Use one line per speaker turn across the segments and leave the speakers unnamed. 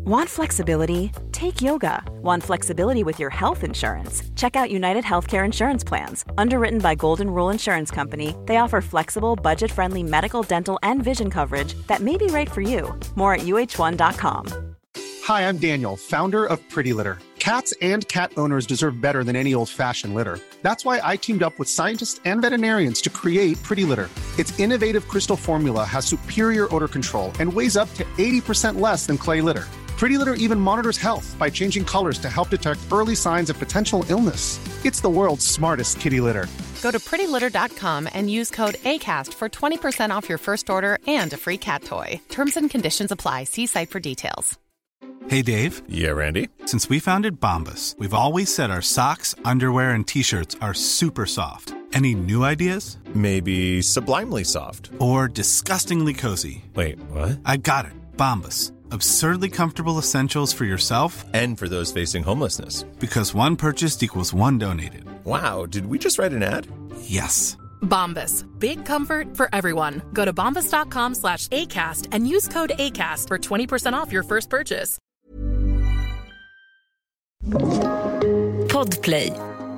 Want flexibility? Take yoga. Want flexibility with your health insurance? Check out United Healthcare Insurance Plans. Underwritten by Golden Rule Insurance Company, they offer flexible, budget-friendly medical, dental, and vision coverage that may be right for you. More at uh1.com.
Hi, I'm Daniel, founder of Pretty Litter. Cats and cat owners deserve better than any old-fashioned litter. That's why I teamed up with scientists and veterinarians to create Pretty Litter. Its innovative crystal formula has superior odor control and weighs up to 80% less than clay litter. Pretty Litter even monitors health by changing colors to help detect early signs of potential illness. It's the world's smartest kitty litter.
Go to prettylitter.com and use code ACAST for 20% off your first order and a free cat toy. Terms and conditions apply. See site for details.
Hey, Dave.
Yeah, Randy.
Since we founded Bombas, we've always said our socks, underwear, and T-shirts are super soft. Any new ideas?
Maybe sublimely soft.
Or disgustingly cozy.
Wait, what?
I got it. Bombas. Absurdly comfortable essentials for yourself
and for those facing homelessness.
Because one purchased equals one donated.
Wow, did we just write an ad?
Yes.
Bombas. Big comfort for everyone. Go to bombas.com/ACAST and use code ACAST for 20% off your first purchase.
Podplay.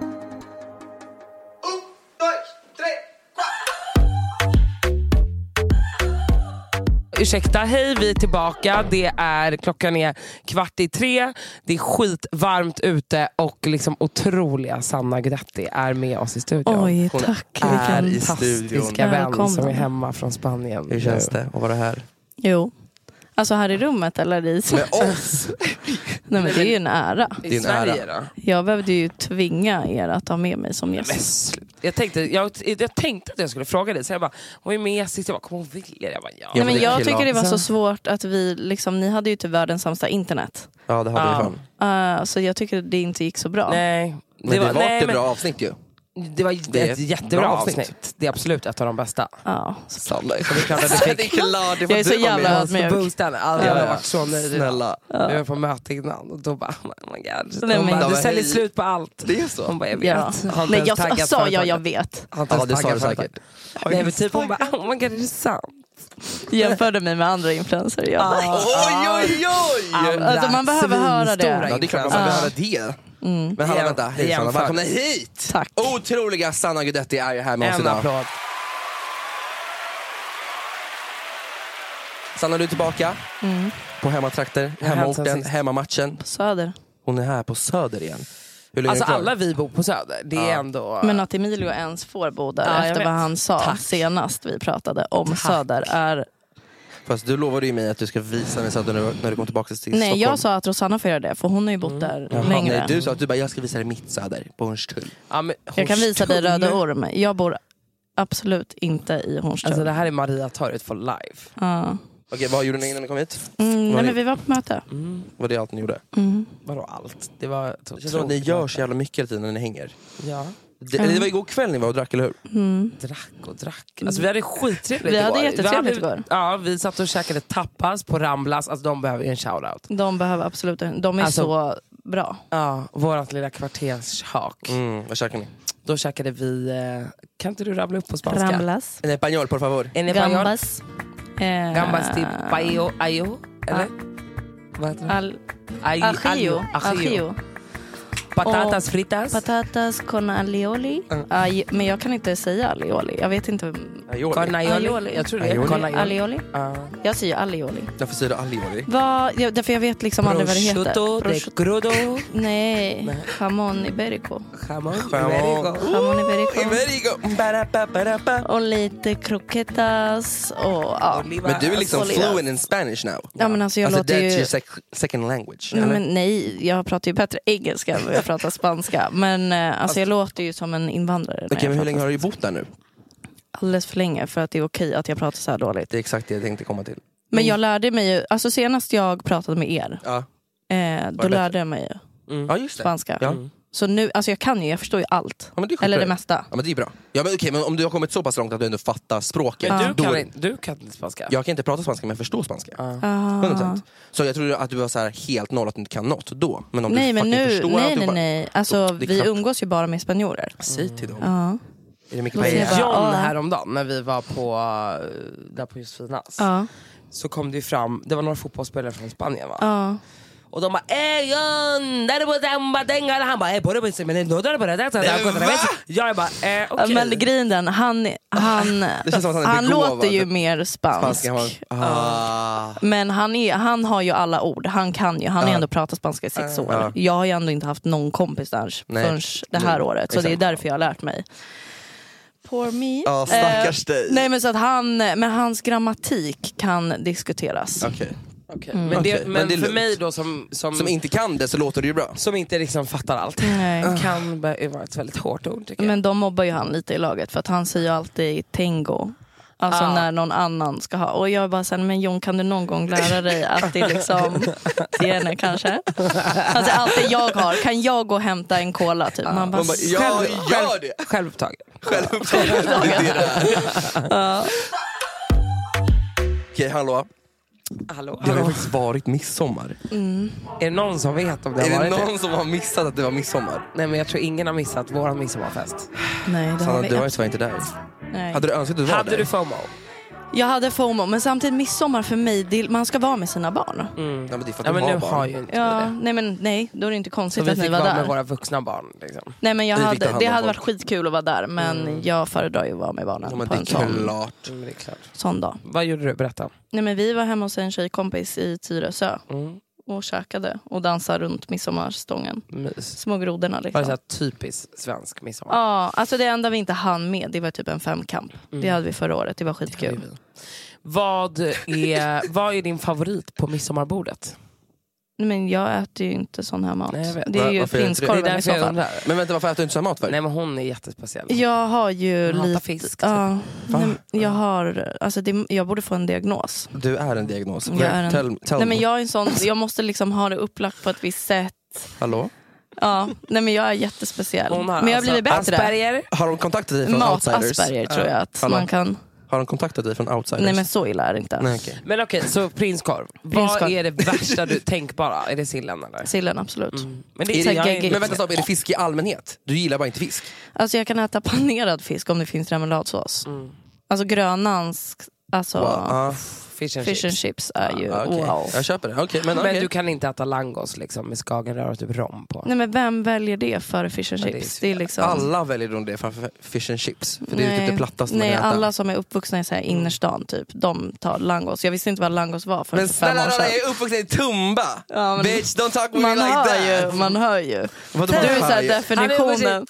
Ursäkta, hej, vi är tillbaka. Klockan är 2:15. Det är skitvarmt ute och liksom otroliga Sanna Guidetti är med oss i studion.
Oj, tack.
Hon är
Vilken
fantastiska vän
välkommen.
som är hemma från Spanien.
Hur känns det att vara här?
Jo. Alltså här i rummet eller i
med oss?
Nej, men det är ju en ära.
I Sverige då?
Jag behövde ju tvinga er att ta med mig som gäst.
Jag tänkte att jag skulle fråga dig. Så jag bara, hon är med sist. Jag bara, kommer hon vilja? Jag bara, ja.
Nej, men jag tycker det var så svårt att vi liksom, ni hade ju till världens sämsta internet.
Ja, det hade vi fan.
Så jag tycker det inte gick så bra.
Nej.
Det var ett bra avsnitt ju.
Det var ett jättebra avsnitt. Det är absolut ett av de bästa.
Ja.
Sanna.
Så det är klart att du fick.
Jag är så jävla ödmjuk.
Jag har varit så nöjd.
Snälla.
Vi var på möte innan och då bara, oh my god.
Nej,
Hon
men
bara, du
hej.
säljer slut på allt.
Det är så.
Hon bara, jag vet.
Ja. Nej, jag sa jag vet.
Ja, det sa du säkert.
Nej, men typ hon bara, oh my god, är det sant?
Jämförde mig med andra influencer.
Oj!
Alltså man behöver höra det.
Ja, det är klart man behöver höra det. Men hallå, vänta, hej Sanna, välkomna hit!
Tack.
Otroliga Sanna Guidetti är ju här med oss
En
idag.
applåd.
Sanna, du är tillbaka på hemmatrakter, hemmaorten, hemmamatchen.
Söder.
Hon är här på Söder igen. Hur länge
Alltså
är det kvar?
alla vi bor på Söder. Det är ändå...
Men att Emilio ens får bo där
Ja, jag
efter
vet.
vad han sa
Tack.
senast vi pratade om
Tack.
Söder är...
Fast du lovade ju mig att du ska visa mig Söder när du kommer tillbaka till Stockholm.
Nej, jag sa att Rosanna får göra det, för hon har ju bott där längre.
Nej, du sa att jag ska visa dig mitt Söder på Hornstull.
Ja, men
Jag kan visa dig
Hornstull.
Röda Orm. Jag bor absolut inte i Hornstull.
Alltså det här är Mariatorget for life.
Ja.
Okej, vad gjorde ni innan ni kom hit?
Nej, men vi var på möte.
Var det allt ni gjorde?
Vadå allt? Det var
Det känns som att ni gör så jävla mycket hela tiden när ni hänger.
Ja.
Det var igår kväll ni var och drack, eller hur?
Drack. Alltså vi hade skittrevligt
Vi hade
igår.
jättetrevligt igår.
Ja, vi satt och käkade tapas på Ramblas. Alltså de behöver ju en shoutout.
De behöver absolut... De är
Alltså-
så bra.
Ja, vårat lilla kvartershak.
Vad käkar ni?
Då käkade vi... kan inte du rabbla upp på spanska?
Ramblas.
En español, por favor.
En español.
Gambas.
Gambas till ayo, eller? Vad heter det?
Ajío.
Patatas fritas.
Patatas con alioli. Men jag kan inte säga alioli. Jag vet inte.
Con aioli. Jag tror det är con aioli.
Alioli. Jag säger alioli.
Varför säger du alioli?
Därför jag vet liksom aldrig vad det heter.
Prosciutto de crudo.
Nej. Jamón iberico.
Jamón
iberico. Och lite croquetas. Och,
Men du är liksom fluent in Spanish now.
Ja, men alltså jag
Alltså
låter
that's
ju...
your second language.
Nej,
eller?
men nej, jag pratar ju bättre engelska än vad jag pratar spanska. Men alltså jag låter ju som en invandrare.
Okej, men hur länge har du bott där nu?
Alldeles för länge för att det är okej att jag pratar så här dåligt.
Det är exakt det jag tänkte komma till.
Men jag lärde mig ju, alltså senast jag pratade med er,
Ja,
då lärde jag mig ju
ja just det.
spanska.
Ja.
Så nu, alltså jag förstår ju allt.
Ja, men det är
Eller
skitbra.
det mesta.
Ja, men det är bra. Ja, men okej, men om du har kommit så pass långt att du ändå fattar språket.
Du kan inte spanska.
Jag kan inte prata spanska, men jag förstår spanska. 100%. Så jag tror att du var så här helt noll, att du inte kan något då. Men om
Nej,
du
men
fucking
nu,
förstår allt, du bara,
nej. Alltså
det är
vi
klart.
umgås ju bara med spanjorer.
Säg till dem.
Ja.
Är det mycket
Då ser
paella?
jag bara,
John
ja.
häromdagen när vi var på där på Josefinas.
Ja.
så kom det ju fram, det var några fotbollsspelare från Spanien va?
Ja.
Och de bara John, där var det han bara jag bara okej.
Men grejen den, han låter ju mer spansk. Men han har ju alla ord. Han har ändå pratat spanska i 6 år. Jag har ju ändå inte haft någon kompis där förrän det här året. Så det är därför jag har lärt mig. Poor me.
Ja, stackars dig.
Nej, men så att hans grammatik kan diskuteras.
Okej.
Okay. Men det för mig då som
inte kan det så låter det ju bra.
Som inte liksom fattar allt. Kan vara ett väldigt hårt ord tycker jag.
Men de mobbar ju han lite i laget för att han säger alltid tango. Alltså när någon annan ska ha. Och jag bara såhär, men Jon, kan du någon gång lära dig att det är liksom Tiene kanske? Alltså alltid jag har. Kan jag gå och hämta en cola typ? Man bara
jag gör det.
Självupptagen.
Okej, hallå. Det har ju faktiskt varit midsommar.
Är det någon som vet om det
har
varit?
Är det någon som har missat att det var midsommar?
Nej, men jag tror ingen har missat våran midsommarfest.
Nej, det
Sanna, du var ju tyvärr inte där.
Nej.
Hade du önskat att du var där?
Hade du FOMO?
Jag hade FOMO, men samtidigt midsommar för mig, man ska vara med sina barn.
Ja, men det är för att
men nu
barn.
har ju inte
det. Nej, då är det inte konstigt att ni var där.
Så vi fick vara med våra vuxna barn liksom.
Nej, men det hade varit skitkul att vara där, men jag föredrar ju att vara med barnen på en sån dag.
Vad gjorde du? Berätta.
Nej, men vi var hemma hos en tjejkompis i Tyresö och käkade och dansade runt midsommarstången. Små grodorna liksom.
Var det så här typiskt svensk midsommar?
Ja, alltså det enda vi inte hann med, det var typ en 5-kamp. Det hade vi förra året, det var skitkul.
Vad är din favorit på midsommarbordet?
Men jag äter ju inte sån här mat.
Nej,
det är ju prinskorven i så fall.
Men vänta, varför äter du inte sån mat för?
Nej, men hon är jättespeciell.
Jag har ju
lite fisk. Typ.
Jag har jag borde få en diagnos.
Du är en diagnos.
Nej, men jag är en sån, jag måste liksom ha det upplagt på ett visst sätt.
Hallå?
Ja, nej, men jag är jättespeciell. Men jag har blivit bättre.
Asperger.
Har de kontaktat dig från outsiders?
Asperger tror jag att man kan.
Har de kontaktat dig från outsiders?
Nej, men så illa är det inte.
Nej, okay.
Men okej, så prinskorv. Vad är det värsta du tänker bara? Är det sillen eller?
Sillen, absolut.
Men
vänta, stopp, är det fisk i allmänhet? Du gillar bara inte fisk?
Alltså jag kan äta panerad fisk om det finns remouladsås. Alltså grönans, fish and chips är ju wow.
Jag köper det.
Men du kan inte äta langos liksom, med skagenrör och typ rom på.
Nej, men vem väljer det för fish and chips? Det är liksom...
Alla väljer de det för fish and chips. För det är typ det plattaste man kan äta.
Alla som är uppvuxna i så här innerstan typ, de tar langos. Jag visste inte vad langos var för 5 år sedan. Men
snälla, jag är uppvuxen i Tumba. Bitch, don't talk with me like that.
Man hör ju. Du är så här definitionen.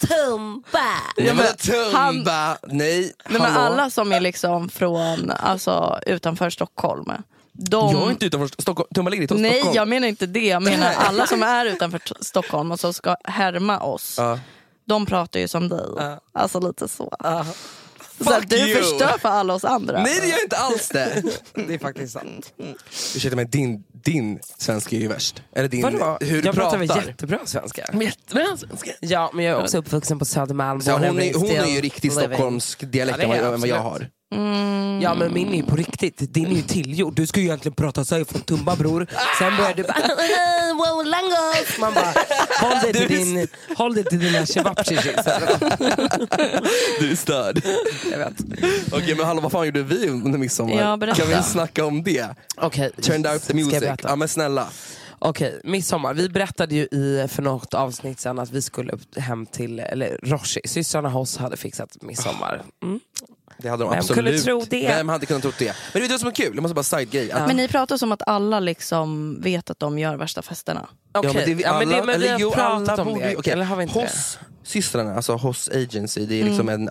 Tumba. Nej.
Men alla som är liksom från utanför Stockholm.
Jag är inte utanför Stockholm. Tumba ligger i Stockholm.
Nej, jag menar inte det. Jag menar alla som är utanför Stockholm och som ska härma oss. De pratar ju som dig. Alltså lite så. Så du förstör för alla oss andra.
Nej, det gör inte alls det.
Det är faktiskt sant.
Ursäkta mig, din svenska är ju värst. Eller din, hur du
jag pratar väl
pratar.
jättebra svenska.
Jättebra svenska.
Ja, men jag är också uppvuxen på Södermalm.
Hon är ju riktigt stockholmsk dialekt än vad jag har.
Ja, men min är på riktigt. Din är ju tillgjord. Du ska ju egentligen prata så här från Tumba, bror. Sen börjar du bara wow, langos. Man bara håll dig till dina kebabchichis.
Du är störd.
Jag vet.
Okej, men hallå, vad fan gjorde vi under midsommar?
Ja, berätta.
Kan vi snacka om det?
Okej.
Turned out the music. Ja, men snälla.
Okej, midsommar. Vi berättade ju för något avsnitt sen att vi skulle hem till Roshi. Systrarna hos hade fixat midsommar.
Det hade de
Vem
absolut.
kunde tro det?
Vem hade kunnat tro det? Men det är det som är kul, det måste bara side-grej.
Men ni pratar som att alla liksom vet att de gör värsta festerna.
Okej, men vi har pratat om det.
Okay.
Eller har vi inte
Hoss systrarna, alltså Hoss Agency, det är liksom en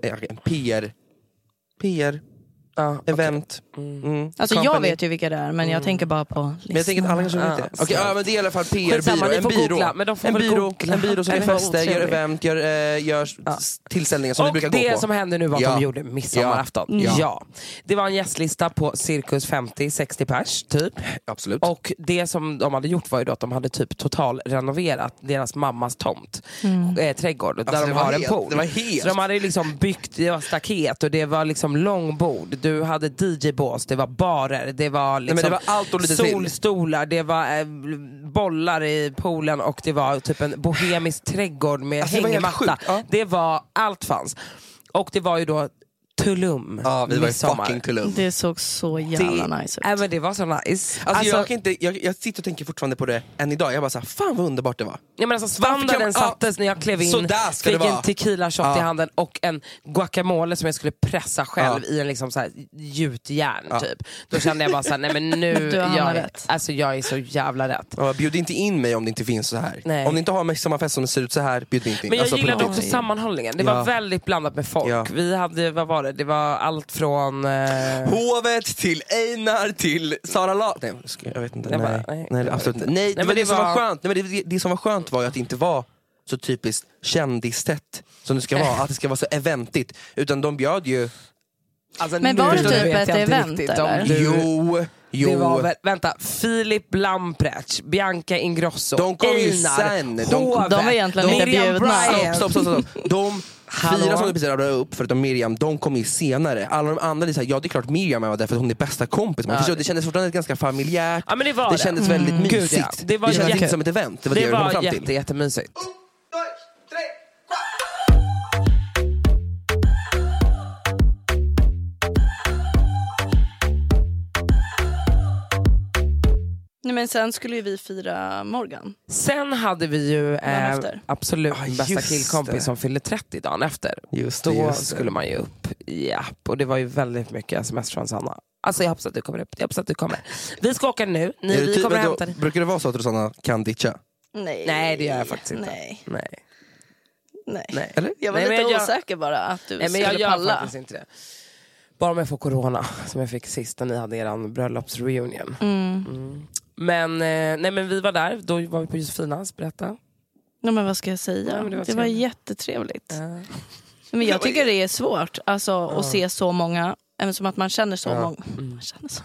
PR event.
Alltså
Company.
jag vet ju vilka det är, men jag tänker bara på
men jag tänker att alla kanske vet det. Okej, men det är i alla fall PR-byrå. En byrå som gör fester, gör event, gör tillställningar som vi brukar gå på.
Och det som hände nu var att de gjorde midsommarafton. Ja. Det var en gästlista på cirkus 50-60 pers typ.
Absolut.
Och det som de hade gjort var ju då att de hade typ total renoverat deras mammas tomt, trädgård, där
alltså,
de har en pool.
Det var helt.
Så de hade liksom byggt, det var staket och det var liksom långbord. Du hade DJ-bås, det var barer, det var liksom
det var allt och lite
solstolar, det var bollar i poolen och det var typ en bohemisk trädgård med hängmatta. Det var allt fanns. Och det var ju då Tulum.
Ja, vi var i fucking Tulum.
Det såg så jävla nice ut.
Men det var så nice.
Alltså, jag sitter och tänker fortfarande på det än idag. Jag bara såhär, fan vad underbart det var.
Ja, men alltså, standarden sattes när jag klev in. Fick en tequila shot i handen och en guacamole som jag skulle pressa själv i en liksom så här gjutjärn typ. Då kände jag bara såhär, nej men nu jag är så jävla rätt.
Bjud inte in mig om det inte finns så här. Nej. Om ni inte har med samma fest som det ser ut så här, bjud inte in.
Men jag gillade också sammanhållningen. Det var väldigt blandat med folk. Vi hade, vad var det? Det var allt från
Hovet till Einar till Sara La... Nej, jag vet inte. Nej, absolut inte. Nej, men det som var skönt. Nej, men det som var skönt var ju att det inte var så typiskt kändistätt som det ska vara. Att det ska vara så eventigt. Utan de bjöd ju...
Alltså, men var det typ ett event eller?
Jo.
Det var väl, vänta, Filip Lamprecht, Bianca Ingrosso,
de kom ju
Einar,
sen.
De var egentligen inte bjudna.
Stopp. De 4 som du precis radade upp, förutom Miriam, de kom ju senare. Alla de andra, det är klart Miriam var där för att hon är bästa kompis. Det kändes fortfarande ganska familjärt.
Ja, men
det kändes väldigt mysigt. Det kändes inte som ett event. Det var
jättemysigt.
Nej, men sen skulle ju vi fira Morgan.
Sen hade vi ju absolut bästa killkompis som fyllde 30 dagen efter. Då skulle man ju upp. Och det var ju väldigt mycket sms från Sanna. Alltså jag hoppas att du kommer upp. Vi ska åka nu. Vi kommer hämta dig.
Brukar det vara så att Rosanna kan ditcha?
Nej, det gör jag faktiskt inte.
Nej. Eller? Jag var lite osäker bara att du skulle
jag
palla.
Faktiskt inte det. Bara om jag får corona som jag fick sist när ni hade eran bröllopsreunion. Men vi var där. Då var vi på Josefinas, berätta.
Ja, men vad ska jag säga? Det var jättetrevligt. Men jag tycker det är svårt att se så många. Även som att man känner så många. Man känner så.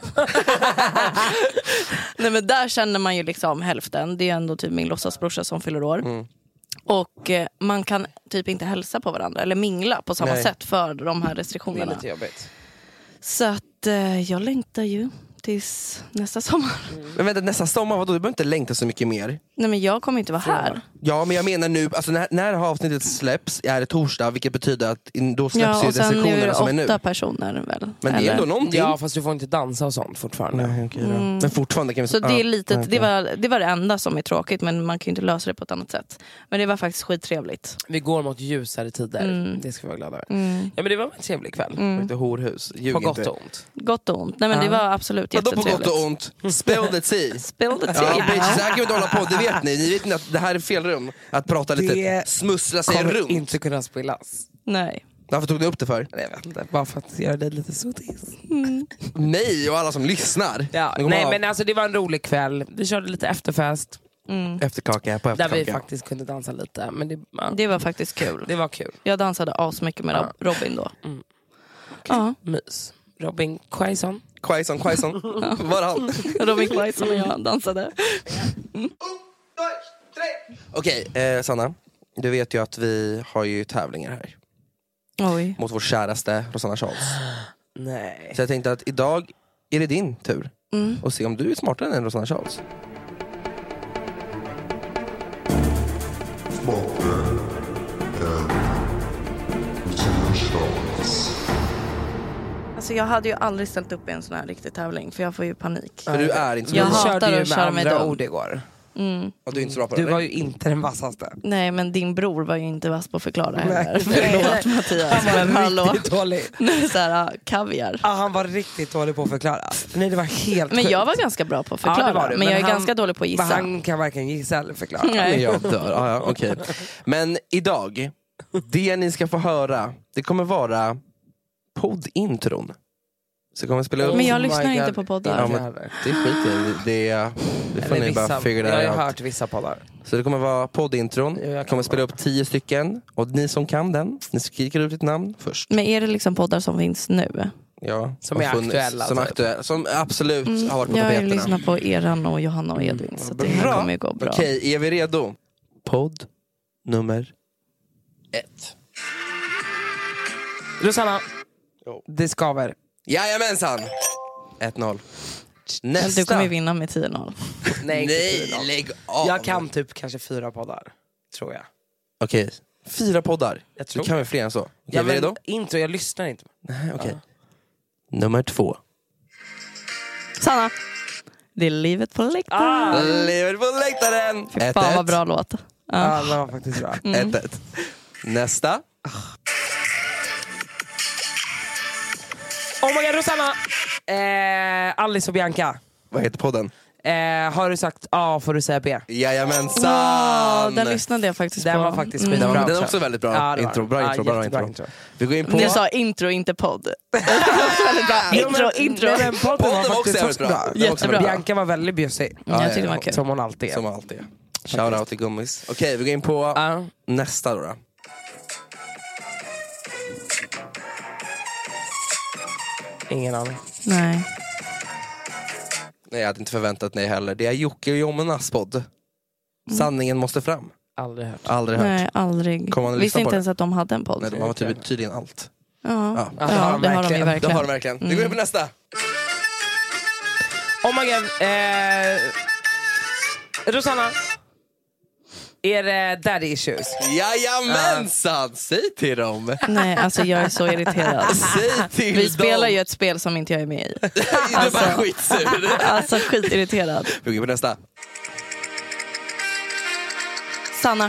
Nej, men där känner man ju liksom hälften. Det är ändå typ min låtsasbrorsa som fyller år. Och man kan typ inte hälsa på varandra eller mingla på samma sätt för de här restriktionerna.
Det är lite jobbigt.
Så att jag längtar ju tills nästa sommar.
Men vänta, nästa sommar, vadå? Du behöver inte längta så mycket mer.
Nej, men jag kommer inte vara här.
Ja, men jag menar nu, alltså när avsnittet släpps är det torsdag, vilket betyder att då släpps ju restriktionerna som är nu.
8 personer väl.
Men det är ändå någonting.
Ja, fast du får inte dansa och sånt fortfarande.
Nej, okay, men fortfarande kan vi...
Så det är lite, det var det enda som är tråkigt, men man kan ju inte lösa det på ett annat sätt. Men det var faktiskt skittrevligt.
Vi går mot ljusare tider. Det ska vi vara glada över. Ja, men det var en trevlig kväll.
Lite horhus.
På gott och ont.
Gott och ont. Nej, men det var absolut jättetrevligt.
På gott och ont. Spill the tea.
Spill the tea.
Ja, bitch, så här kan vi inte hålla på. Det vet ni. Ni vet inte att det här är fel rum. Att prata lite, smussla sig runt. Det kommer
inte kunna spillas.
Nej.
Varför tog du upp det för?
Jag vet inte, bara för att göra det lite sotis.
Nej, och alla som lyssnar.
Ja, nej, men alltså det var en rolig kväll. Vi körde lite efterfest.
Efterkaka på efterkaka.
Där vi faktiskt kunde dansa lite. Men
det var faktiskt kul.
Det var kul.
Jag dansade asmycket med Robin då.
Ja. Mys. Robin Quaison.
Quaison. Var han?
Robin Quaison och jag dansade.
Okej, Sanna. Du vet ju att vi har ju tävlingar här.
Oj.
Mot vår käraste Rosanna Charles.
Nej.
Så jag tänkte att idag är det din tur. Och se om du är smartare än Rosanna Charles.
Alltså jag hade ju aldrig ställt upp i en sån här riktig tävling, för jag får ju panik.
För du är inte så.
Jag hatar att köra med ord igår.
Och du är inte så bra på
det.
Du
var ju inte den vassaste.
Nej, men din bror var ju inte vass på att förklara heller. Förlåt, Mattias.
Han var riktigt dålig.
Såhär, kaviar.
Ja, han var riktigt dålig på att förklara. Nej, det var helt
Men
sjukt.
jag var ganska bra på att förklara.
Ja, det
men jag är ganska dålig på att gissa.
Men han kan varken gissa eller förklara.
Men jag dör. Okay. Men idag, det ni ska få höra, det kommer vara poddintron. Så kommer spela upp.
Men jag lyssnar inte på poddar.
Ja, men det skiter det får ni bara figure out.
Jag har hört vissa poddar.
Så det kommer vara poddintron. Jag kommer spela upp 10 stycken. Och ni som kan den, ni skriker ut ditt namn först.
Men är det liksom poddar som finns nu?
Ja,
som är aktuella.
Som absolut har varit på
tapeterna.
Jag
lyssnar på Eran och Johanna och Edvin. Så det här kommer ju gå bra.
Okej, är vi redo? Podd nummer 1.
Rosanna, det skaver.
Jajamensan! 1-0. Nästa.
Du kommer vinna med 10-0.
Nej,
lägg av.
Jag kan typ kanske 4 poddar, tror jag.
Okej, 4 poddar.
Jag tror
det kan vara fler än så. Okej, vi är redo?
Intro, jag lyssnar inte.
Nej, okej. Nummer 2.
Sanna. Det är livet på läktaren.
Livet på läktaren.
Fy fan vad bra låt.
Ja, det var faktiskt bra.
1-1. Nästa.
Oh my god, Rosanna! Alice och Bianca.
Vad heter podden?
Har du sagt A får du säga B?
Jajamensan!
Den lyssnade jag faktiskt
den
på.
Var faktiskt skitbra.
Den är också väldigt bra.
Ja,
intro. Bra intro. Vi går in på...
Ni sa intro, inte podd. intro.
Den podden var faktiskt också bra.
Jättebra.
Bianca var väldigt bjussig.
Jag tyckte det var kul.
Som hon alltid är.
Som alltid. Shoutout till gummis. Okej, vi går in på nästa då.
Ingen aning.
Nej.
Nej, jag hade inte förväntat mig heller. Det är Jocke och Jonas podd. Sanningen måste fram.
Aldrig hört.
Nej, aldrig. Visste inte ens att de hade en podd.
Nej, de har tydligen allt.
Ja, det har de ju verkligen.
Det har de verkligen. Vi går in på nästa.
Oh my god. Rosanna. Är det daddy issues?
Jajamensan! Säg till dem.
Nej, alltså jag är så irriterad.
Säg till
Vi
dem.
spelar ju ett spel som inte jag är med i.
Du är bara skitsur.
Alltså skitirriterad.
Vi går på nästa.
Sanna.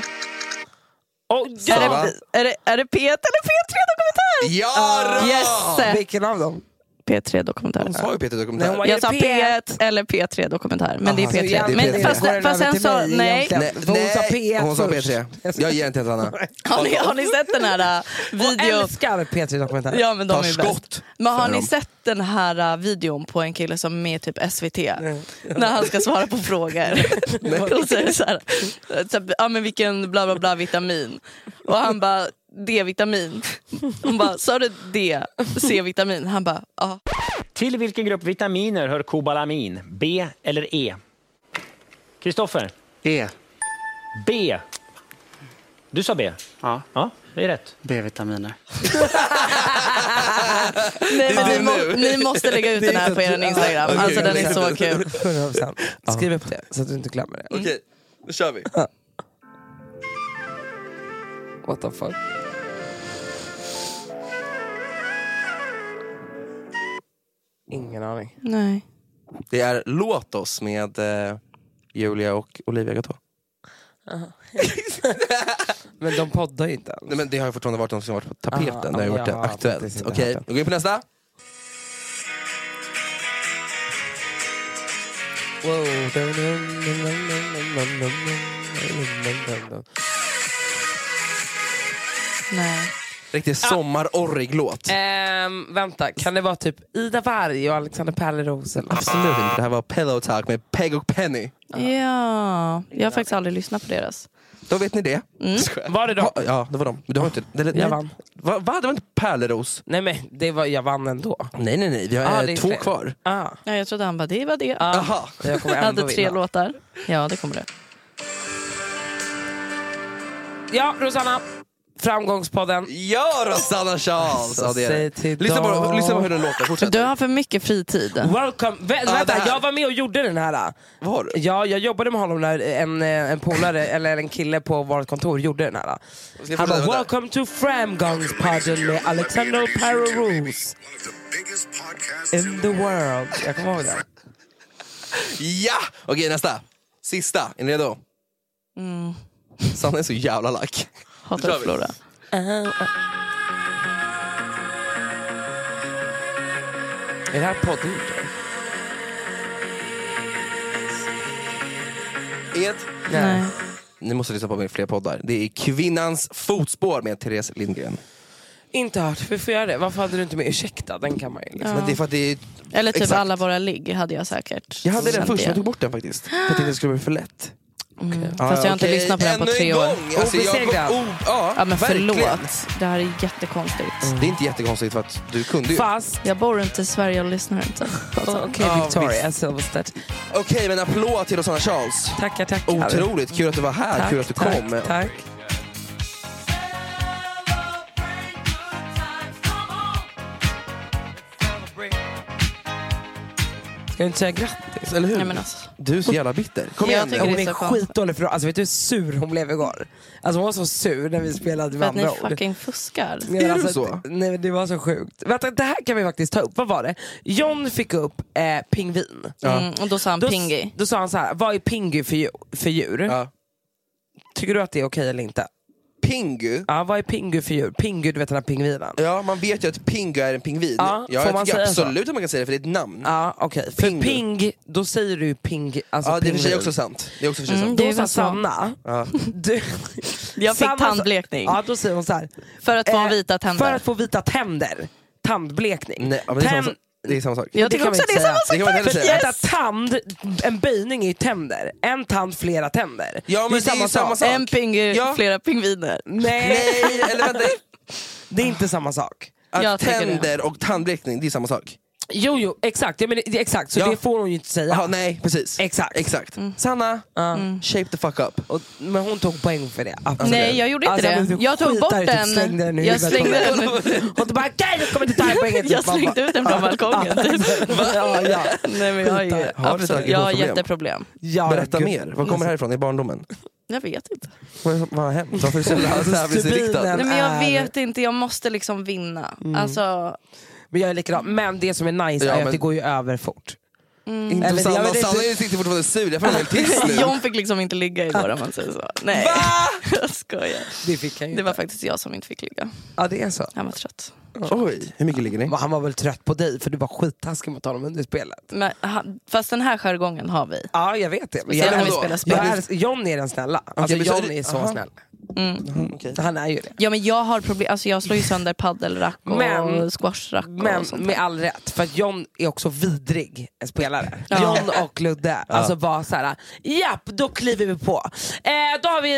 Ja.
Är det P1 eller P3-dokumentär?
Ja!
Yes!
Vilken av dem?
P3-dokumentär.
Hon sa ju P3-dokumentär.
Jag sa P1 eller P3-dokumentär. Men det är P3.
Ja,
men fast sen så, nej.
Hon sa P3. Jag ger en till Hanna.
Har ni sett den här videon?
Jag älskar P3-dokumentär.
Ja, men de
Ta
är
skott.
bäst. Men har ni sett den här videon på en kille som är med typ SVT? När han ska svara på frågor. Och så är det så här, ja men vilken bla bla bla vitamin. Och han bara, D-vitamin. Hon bara, sa du D, C-vitamin? Han bara, ja.
Till vilken grupp vitaminer hör kobalamin? B eller E? Kristoffer?
E.
B. Du sa B?
Ja.
Ja, det är rätt.
B-vitaminer.
Nej, men ni måste lägga ut den här på er Instagram.
Okay,
alltså den är så kul.
100%. Skriv upp det så att du inte glömmer det.
Okej, nu kör vi.
What the fuck? Ingen aning.
Nej.
Det är Låt oss med Julia och Olivia Gatå.
Men de poddar ju inte alls.
Nej, men det har ju fortfarande varit de som har varit på tapeten. Det har ju varit aktuellt. Okej, vi går in på nästa.
Nej.
Riktigt sommarorrig låt.
Vänta, kan det vara typ Ida Varg och Alexander Pärleros?
Absolut inte, det här var Pillow Talk med Peg och Penny.
Ja, jag har faktiskt aldrig lyssnat på deras.
Då vet ni det.
Var det då?
Ja, det var de. Men du har inte...
Jag vann.
Va? Det var inte Pärleros?
Nej men jag vann ändå.
Nej. Vi har 2 kvar.
Ja, jag trodde han bara, det var det.
Aha.
Jag kommer
Jag
ändå
hade 3
vinna.
låtar. Ja, det kommer det.
Ja, Rosanna. Framgångspodden.
Ja, Rosanna Charles. Ja, det är det.
Till
Lyssna på hur den låter. Fortsätt.
Du har för mycket fritid.
Welcome. Vänta, jag var med och gjorde den här.
Vad har du?
Ja, jag jobbade med honom när en polare eller en kille på vårt kontor gjorde den här. Han bara, welcome to Framgångspodden med Alexander Pärleros. In the world. Jag kommer ihåg det.
Ja! Okej, nästa. Sista. Är ni redo? Sanna är så jävla lack.
Hatar att förlora.
Är det här podden?
Nej.
Ni måste lyssna på fler poddar. Det är Kvinnans fotspår med Therese Lindgren.
Inte hört, vi får göra det. Varför hade du inte med ursäkta? Den kan man ju liksom.
Men det är för att det är...
Eller typ
Exakt.
Alla våra ligg hade jag säkert.
Jag hade den
känt
först,
det.
jag tog bort den faktiskt. För att det inte skulle bli för lätt.
Fast jag har inte lyssnat på den på 3 år.
Alltså,
Ja, men
verkligen.
förlåt. Det här är jättekonstigt.
Det är inte jättekonstigt för att du kunde ju.
Fast...
Jag bor inte i Sverige och lyssnar inte.
Okej, Victoria Silverstedt.
Okej, men applåd till Rosanna Charles.
Tackar.
Otroligt, kul att du var här,
Tack,
kul att du kom.
Tack. Ska jag inte säga grattis?
Eller hur?
Nej, men alltså.
Du är så jävla bitter. Kom igen.
Hon är skitdålig för alltså vet du hur sur hon blev igår? Alltså hon var så sur när vi spelade med andra ord.
För att ni fucking fuskar.
Är alltså, så?
Nej, det var så sjukt. Vänta, det här kan vi faktiskt ta upp. Vad var det? John fick upp pingvin.
Och då sa han pingy.
Då sa han så här: vad är pingy för djur?
Ja.
Tycker du att det är okej eller inte?
Pingu?
Ja, vad är pingu för djur? Pingu, du vet den här pingvinen.
Ja, man vet ju att pingu är en pingvin.
Ja,
jag tycker absolut att man kan säga det, för det är ett namn.
Ja, okej. För ping, då säger du ping. Alltså
ja, det är också sant. Det är också sant.
Då sa Sanna.
Ja.
Jag fick tandblekning.
Ja, då säger hon så här.
För att få vita tänder.
För att få vita tänder. Tandblekning.
Nej, men det är samma sak.
Jag tycker också det är samma sak.
Det kan man inte säga.
Tand, en böjning är ju tänder. En tand, flera tänder.
Ja, men det är samma sak.
En pingu, flera pingviner.
Nej,
eller vänta.
Det är inte samma sak.
Att tänder och tandblekning, det är samma sak.
Jo, exakt. Ja, men exakt, så det får hon ju inte säga.
Aha, nej, precis.
Exakt.
Sanna, shape the fuck up.
Men hon tog poäng för det. Absolut.
Nej, jag gjorde inte det. Jag tog bort den. Jag slängde den.
Och du bara, nej, jag kommer inte ta poängen.
Jag slängde ut den från balkongen.
Ja.
Nej, men jag har jätteproblem.
Berätta mer. Vad kommer härifrån i barndomen?
Jag vet inte.
Vad har hänt? Varför är det så tävlingsinriktad?
Nej, men jag vet inte. Jag måste liksom vinna. Alltså...
Men jag är likadan. Men det som är nice är att det går ju över fort.
Eller Sanna är ju fortfarande sur. Jag får helt tyst nu.
John fick liksom inte ligga igår, om man säger så. Nej, jag skojar.
Det fick han ju.
Det var faktiskt jag som inte fick ligga.
Ja, det är så.
Han var trött.
Oj, hur mycket ligger ni?
Han var väl trött på dig för du var skittaskig mot honom under spelet.
Men, fast den här jargongen har vi.
Ja, jag vet det.
När vi spelar spel.
John är den snälla. Alltså John är så snäll.
Okay.
Han är ju det.
Ja, men jag har problem. Alltså jag slår ju sönder paddelrack och squashrack och
men
sånt.
med all rätt, för att John är också vidrig spelare. John och Ludde alltså var så här: japp, då kliver vi på. Då har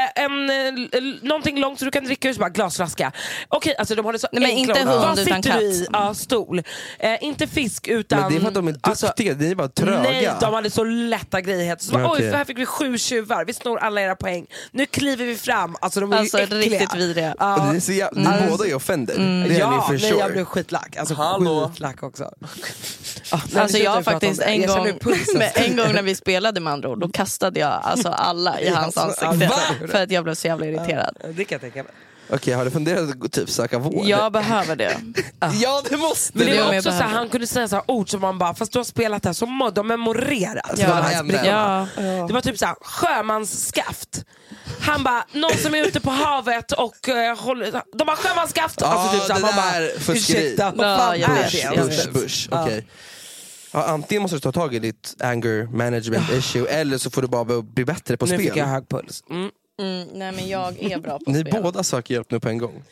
vi någonting långt så du kan dricka ur, så bara glasflaska. Okej, alltså de har det så.
Nej, men inte hund
vad
utan
sitter
katt.
du i? Ja, stol. Inte fisk utan.
Men det är för att de är duktiga, det är bara tröga.
Nej, de hade så lätta grejer. Så bara, oj, för här fick vi 7 tjuvar. Vi snor alla era poäng. Nu kliver vi fram. Alltså de är ju äckliga.
Riktigt vidriga.
Ni båda är offender. Det är ni för sure.
Jag blev skitlack. Alltså skitlack också.
Alltså jag har faktiskt en gång när vi spelade med andra ord, då kastade jag alltså alla i hans ansikte för att jag blev så jävla irriterad.
Det kan jag tänka mig.
Okej, har du funderat att typ söka vård?
Jag behöver det.
Ja, det måste.
Men det var också så här, han kunde säga så här ord som man bara, fast du har spelat här så de memorerat. Det var typ så här, sjömansskaft. Han bara, någon som är ute på havet och de har sjömansskaft. Alltså typ så här, man bara, ursäkta, vad fan är det?
Bush. Okej. Ja, antingen måste du ta tag i ditt anger management issue, eller så får du bara bli bättre på spel.
Nu fick jag hög puls.
Nej, men jag är bra på
Ni
spel.
båda söker hjälp nu på en gång.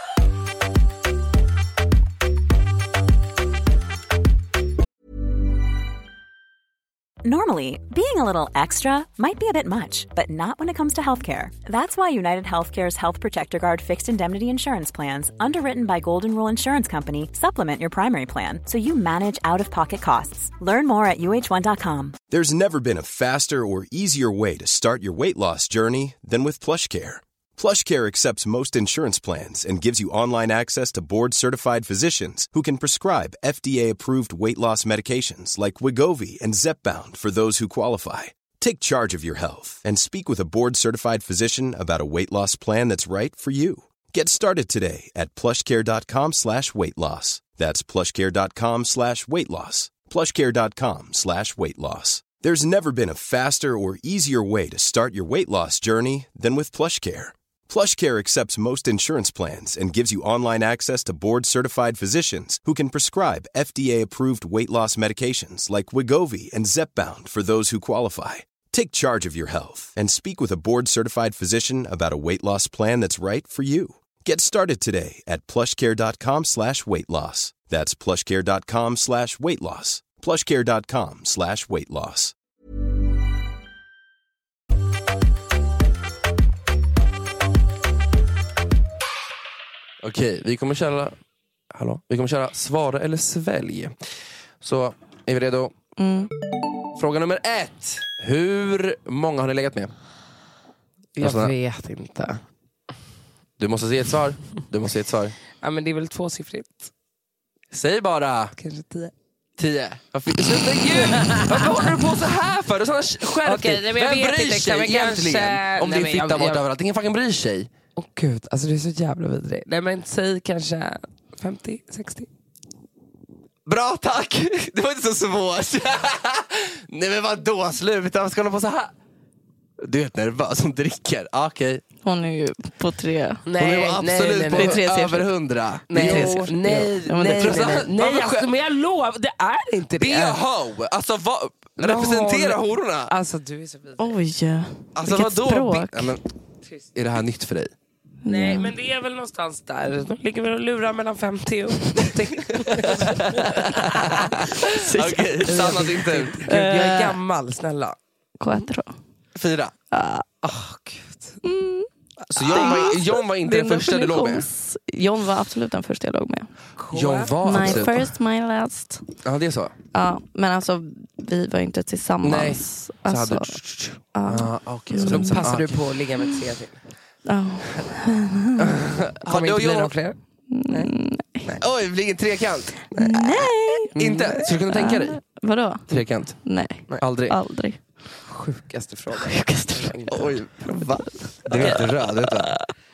Normally, being a little extra might be a bit much, but not when it comes to healthcare. That's why United Healthcare's Health Protector Guard fixed indemnity insurance plans, underwritten by Golden Rule Insurance Company, supplement your primary plan so you manage out-of-pocket costs. Learn more at uh1.com.
There's never been a faster or easier way to start your weight loss journey than with PlushCare. PlushCare accepts most insurance plans and gives you online access to board-certified physicians who can prescribe FDA-approved weight loss medications like Wegovy and Zepbound for those who qualify. Take charge of your health and speak with a board-certified physician about a weight loss plan that's right for you. Get started today at plushcare.com/weightloss. That's plushcare.com/weightloss. plushcare.com/weightloss. There's never been a faster or easier way to start your weight loss journey than with PlushCare. PlushCare accepts most insurance plans and gives you online access to board-certified physicians who can prescribe FDA-approved weight loss medications like Wegovy and Zepbound for those who qualify. Take charge of your health and speak with a board-certified physician about a weight loss plan that's right for you. Get started today at plushcare.com/weightloss. That's plushcare.com/weightloss. plushcare.com/weightloss.
Okej, vi kommer köra svara eller svälj. Så, är vi redo? Fråga nummer 1. Hur många har ni legat med?
Jag vet inte.
Du måste se ett svar.
Ja, men det är väl 2-siffrigt.
Säg bara.
Kanske 10.
10. Varför håller du på så här för?
Okej, men jag vet inte. Kan vi
egentligen om din fitta bort överallt? Ingen fucking bryr sig.
Åh gud, alltså det är så jävla vidrigt. Nej men säg kanske 50, 60.
Bra, tack! Det var inte så svårt. Nej men vadå, sluta, vad ska hålla på så här? Du är helt nervös, hon dricker. Okej.
Hon är ju på 3.
Nej, hon är absolut på över 100.
Nej, alltså, men jag lovar, det är inte det.
Det är ho. Alltså representera hororna.
Alltså du är så vidrig.
Oj,
alltså,
vilket språk.
Är det här nytt för dig?
Nej, men det är väl någonstans där. De ligger väl och lurar mellan 50 och 80.
Okej, Sanna din tur.
Gud, jag är gammal, snälla.
K1 då?
4.
Gud.
Så John var inte den första du låg med?
John var absolut den första jag låg med.
John var
my
absolut.
first, my last.
Ja, det är så.
Ja, men alltså vi var inte tillsammans.
Nej,
alltså,
så hade okay.
Så då passar du på att ligga med 3 till.
Har du och
John fler?
Nej.
Oj, det blir en trekant.
Nej.
Inte? Så du kunde tänka dig?
Vadå?
Trekant?
Nej.
Aldrig.
Sjukaste frågan.
Oj, va? Du är inte röd, vet du.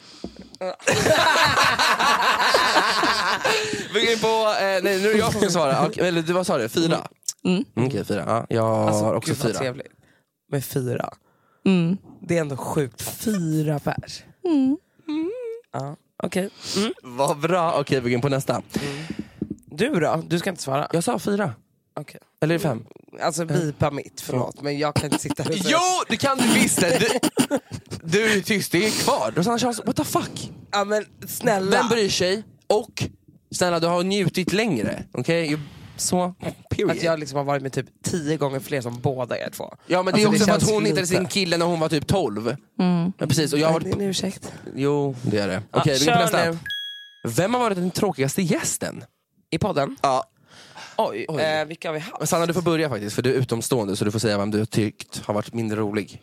Vi går in på... nej, nu är det jag som ska svara. Eller du, vad sa du? 4? Okej, 4. Ja, jag har också 4.
Trevligt. Med 4. Det är ändå sjukt. 4 pers. Ja, okej.
Vad bra. Okej, vi går in på nästa.
Du då? Du ska inte svara.
Jag sa 4.
Okej.
Eller 5?
Alltså bipa mitt, förlåt. Men jag kan inte sitta här och säga.
Jo, det kan du visst. Du är tyst, det är kvar. What the fuck?
Ja, men snälla.
Vem bryr sig? Och snälla, du har njutit längre. Okej? Så, period.
Att jag liksom har varit med typ 10 gånger fler som båda er 2.
Ja, men det är också för att hon hittade sin kille när hon var typ 12. Men precis, och jag har
varit... Det är en ursäkt.
Jo, det är det. Okej, vi går på nästa. Nu. Vem har varit den tråkigaste gästen?
I podden?
Ja.
Oj. Vilka har vi haft?
Sanna, du får börja faktiskt, för du är utomstående. Så du får säga vem du tyckt har varit mindre rolig.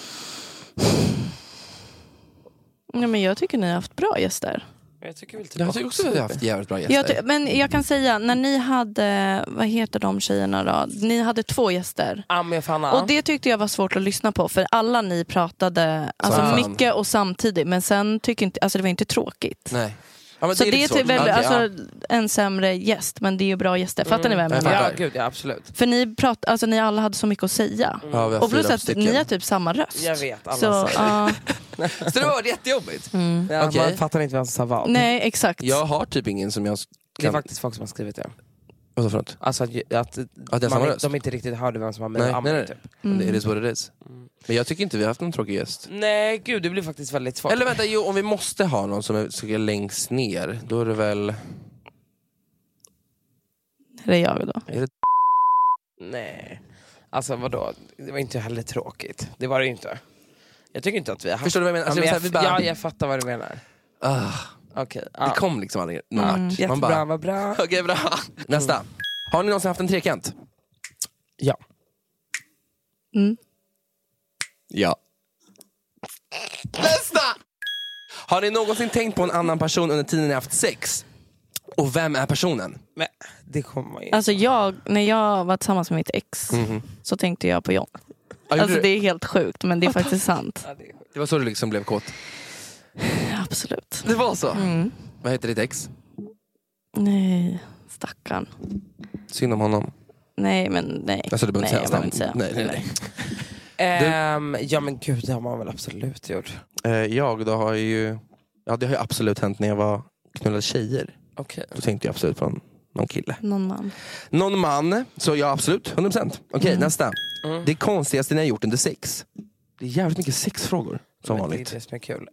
Ja, men jag tycker ni har haft bra gäster.
Jag tycker
också att vi har haft jävligt bra gäster.
Men jag kan säga, när ni hade, vad heter de tjejerna då? Ni hade 2 gäster.
Ami och Fanna.
Och det tyckte jag var svårt att lyssna på, för alla ni pratade alltså mycket och samtidigt, men sen tycker inte, alltså det var inte tråkigt.
Nej. Ja, men
så det är typ väl en sämre gäst, men det är ju bra gäster. Fattar ni vad jag menar?
Ja, gud, ja, absolut.
För ni alla hade så mycket att säga. Och plus att ni har typ samma röst.
Jag vet, alla
så
det var jättejobbigt.
Ja, man fattar inte vem som sa vad.
Nej, exakt.
Jag har typ ingen som jag
Det är faktiskt folk som har skrivit det.
Vad så för något?
Alltså att de inte riktigt hörde vem som var med.
Nej. Typ. Det är what it is. Men jag tycker inte vi har haft någon tråkig gäst.
Nej, gud, det blir faktiskt väldigt svårt.
Eller vänta, om vi måste ha någon som är längst ner, då är det väl...
Är det jag då?
Är det...
Nej. Alltså vadå? Det var inte heller tråkigt. Det var det ju inte. Jag tycker inte att vi har haft...
Förstår du vad jag menar?
Ja, jag fattar vad du menar. Okay,
det kom liksom aldrig
jättebra,
bara,
vad bra.
Okej, bra. Nästa. Har ni någonsin haft en trekant?
Ja.
Ja. Nästa! Har ni någonsin tänkt på en annan person under tiden ni haft sex? Och vem är personen?
Men det kommer ju.
Alltså när jag var tillsammans med mitt ex så tänkte jag på John. Alltså det är helt sjukt, men det är faktiskt sant.
Det var så du liksom blev kåt?
Absolut.
Det var så? Vad heter ditt ex?
Nej, stackarn.
Synd om honom.
Nej, men nej.
Alltså, du behöver inte säga
nej.
Ja, men gud, det har man väl absolut gjort.
Det har ju absolut hänt när jag var knullade tjejer.
Okay.
Då tänkte jag absolut på någon kille.
Någon man.
Så ja, absolut, 100%. Okej, nästa. Det konstigaste ni har gjort under sex. Det är jävligt mycket sexfrågor som vanligt.
Det är det som är kul.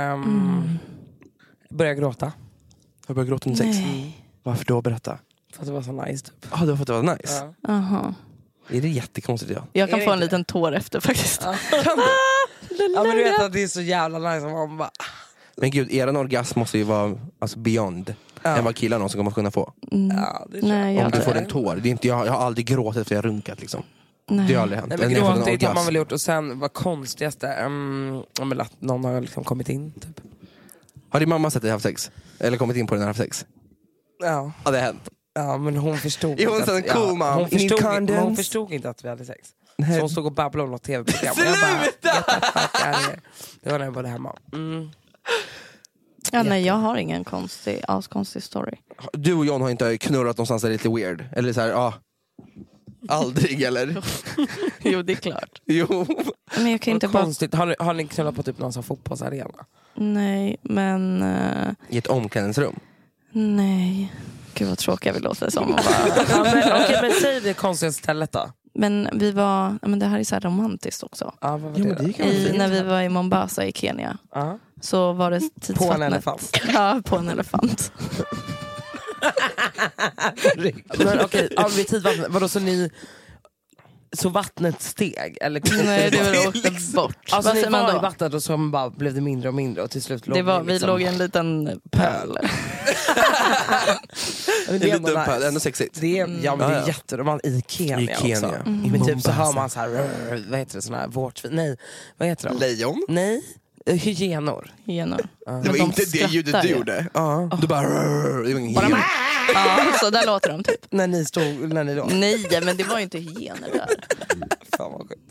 Börja gråta.
Jag började gråta under sex. Varför då? Berätta.
För att det var så nice typ.
Ja, det var för att det var nice.
Aha.
Är det jättekonstigt? Ja.
Jag kan få en liten tår efter faktiskt.
Kan du?
Ja, men du vet att det är så jävla nice om man bara...
Men gud, eran orgasm måste ju vara alltså beyond än vad killar någonsin kommer kunna få.
Ja, det
Nej,
om du får en tår. Det är inte, jag har aldrig gråtit efter jag har runkat liksom.
Nej.
Det har aldrig hänt.
Nej, men gråtit har man väl gjort. Och sen vad konstigaste att någon har liksom kommit in typ.
Har din mamma sett dig haft sex? Eller kommit in på den här haft sex?
Ja.
Ja, det har hänt.
Ja, men hon förstod
hon inte att, cool,
ja, hon förstod inte att vi hade sex. Nej. Så hon stod och babblade om något tv-program. Det var när jag var hemma.
Ja, nej, jag har ingen konstig story.
Du och John har inte knurrat någonstans där lite weird? Eller så här, aldrig, eller?
Jo, det är klart.
Jo.
Men jag kan inte
konstigt. Har ni knullat på typ någon sån fotbollsarena?
Nej, men...
I ett omklädningsrum?
Nej. Gud vad tråkigt jag vill låta det som.
Okej, men säg det konstiga stället då.
Men vi var... Men det här är så här romantiskt också.
Ja, vad var det
när vi var i Mombasa i Kenya. Så var det tidsvattnet.
På en elefant.
Ja, på en elefant.
Men okej, vid tidvattnet, vadå så vattnet steg? Eller?
Nej, det var åkte bort.
Alltså ni var i vattnet och så bara blev det mindre och mindre och till slut låg
vi låg i en liten pöl.
Det är lite pöl, ändå sexigt.
Det är jätteromantiskt i Kenya också. Men typ så hör man så här, vad heter det, såna här vårtsvin? Nej, vad heter de?
Lejon?
Nej. Hyenor.
Det var inte det ljudet du gjorde. Du bara...
så där låter de typ.
När ni låg.
Nej, men det var ju inte hyenor där.
Fan vad sjukt.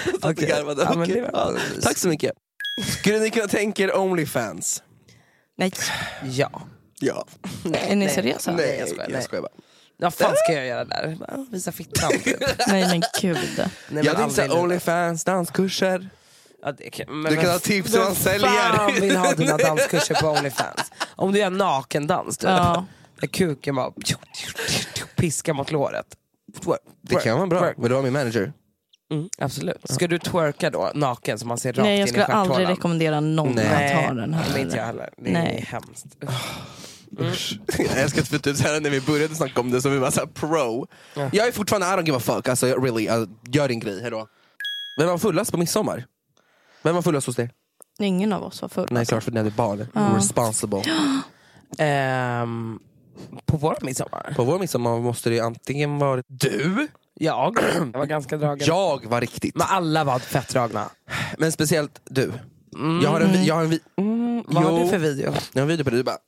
Okay. Tack så mycket. Skulle ni kunna tänka er OnlyFans?
Nej.
Ja.
Är ni seriösa?
Nej, jag skojar bara.
Vad fan ska jag göra där? Visa fittan typ.
Nej, men gud.
Jag tänkte säga OnlyFans, danskurser.
Ja,
du kan ha tips hur man säljer.
Fan vill ha dina danskurser på OnlyFans? Om du gör nakendans typ. Där kuken bara piskar mot låret.
Det kan vara bra. Men du var min manager.
Absolut. Ska du twerka då naken så man ser rakt in i
Nej, jag skulle
stjärthålan?
aldrig rekommendera någon att ta den här.
Nej, inte jag heller. Det är hemskt.
Jag ska inte ut så här när vi började snacka om det så vi var så här pro. Jag är fortfarande I don't give a fuck. Alltså really, gör din grej. Hejdå. Vem var fullast på midsommar? Vem var fullast hos dig?
Ingen av oss var full.
Nej, klart för det är barn. Responsible.
På vår midsommar?
På vår midsommar måste det antingen vara du.
Jag var ganska dragen.
Jag var riktigt.
Men alla var fett dragna.
Men speciellt du. Jag har en
vad har du för video?
Jag har en video på det, du bara...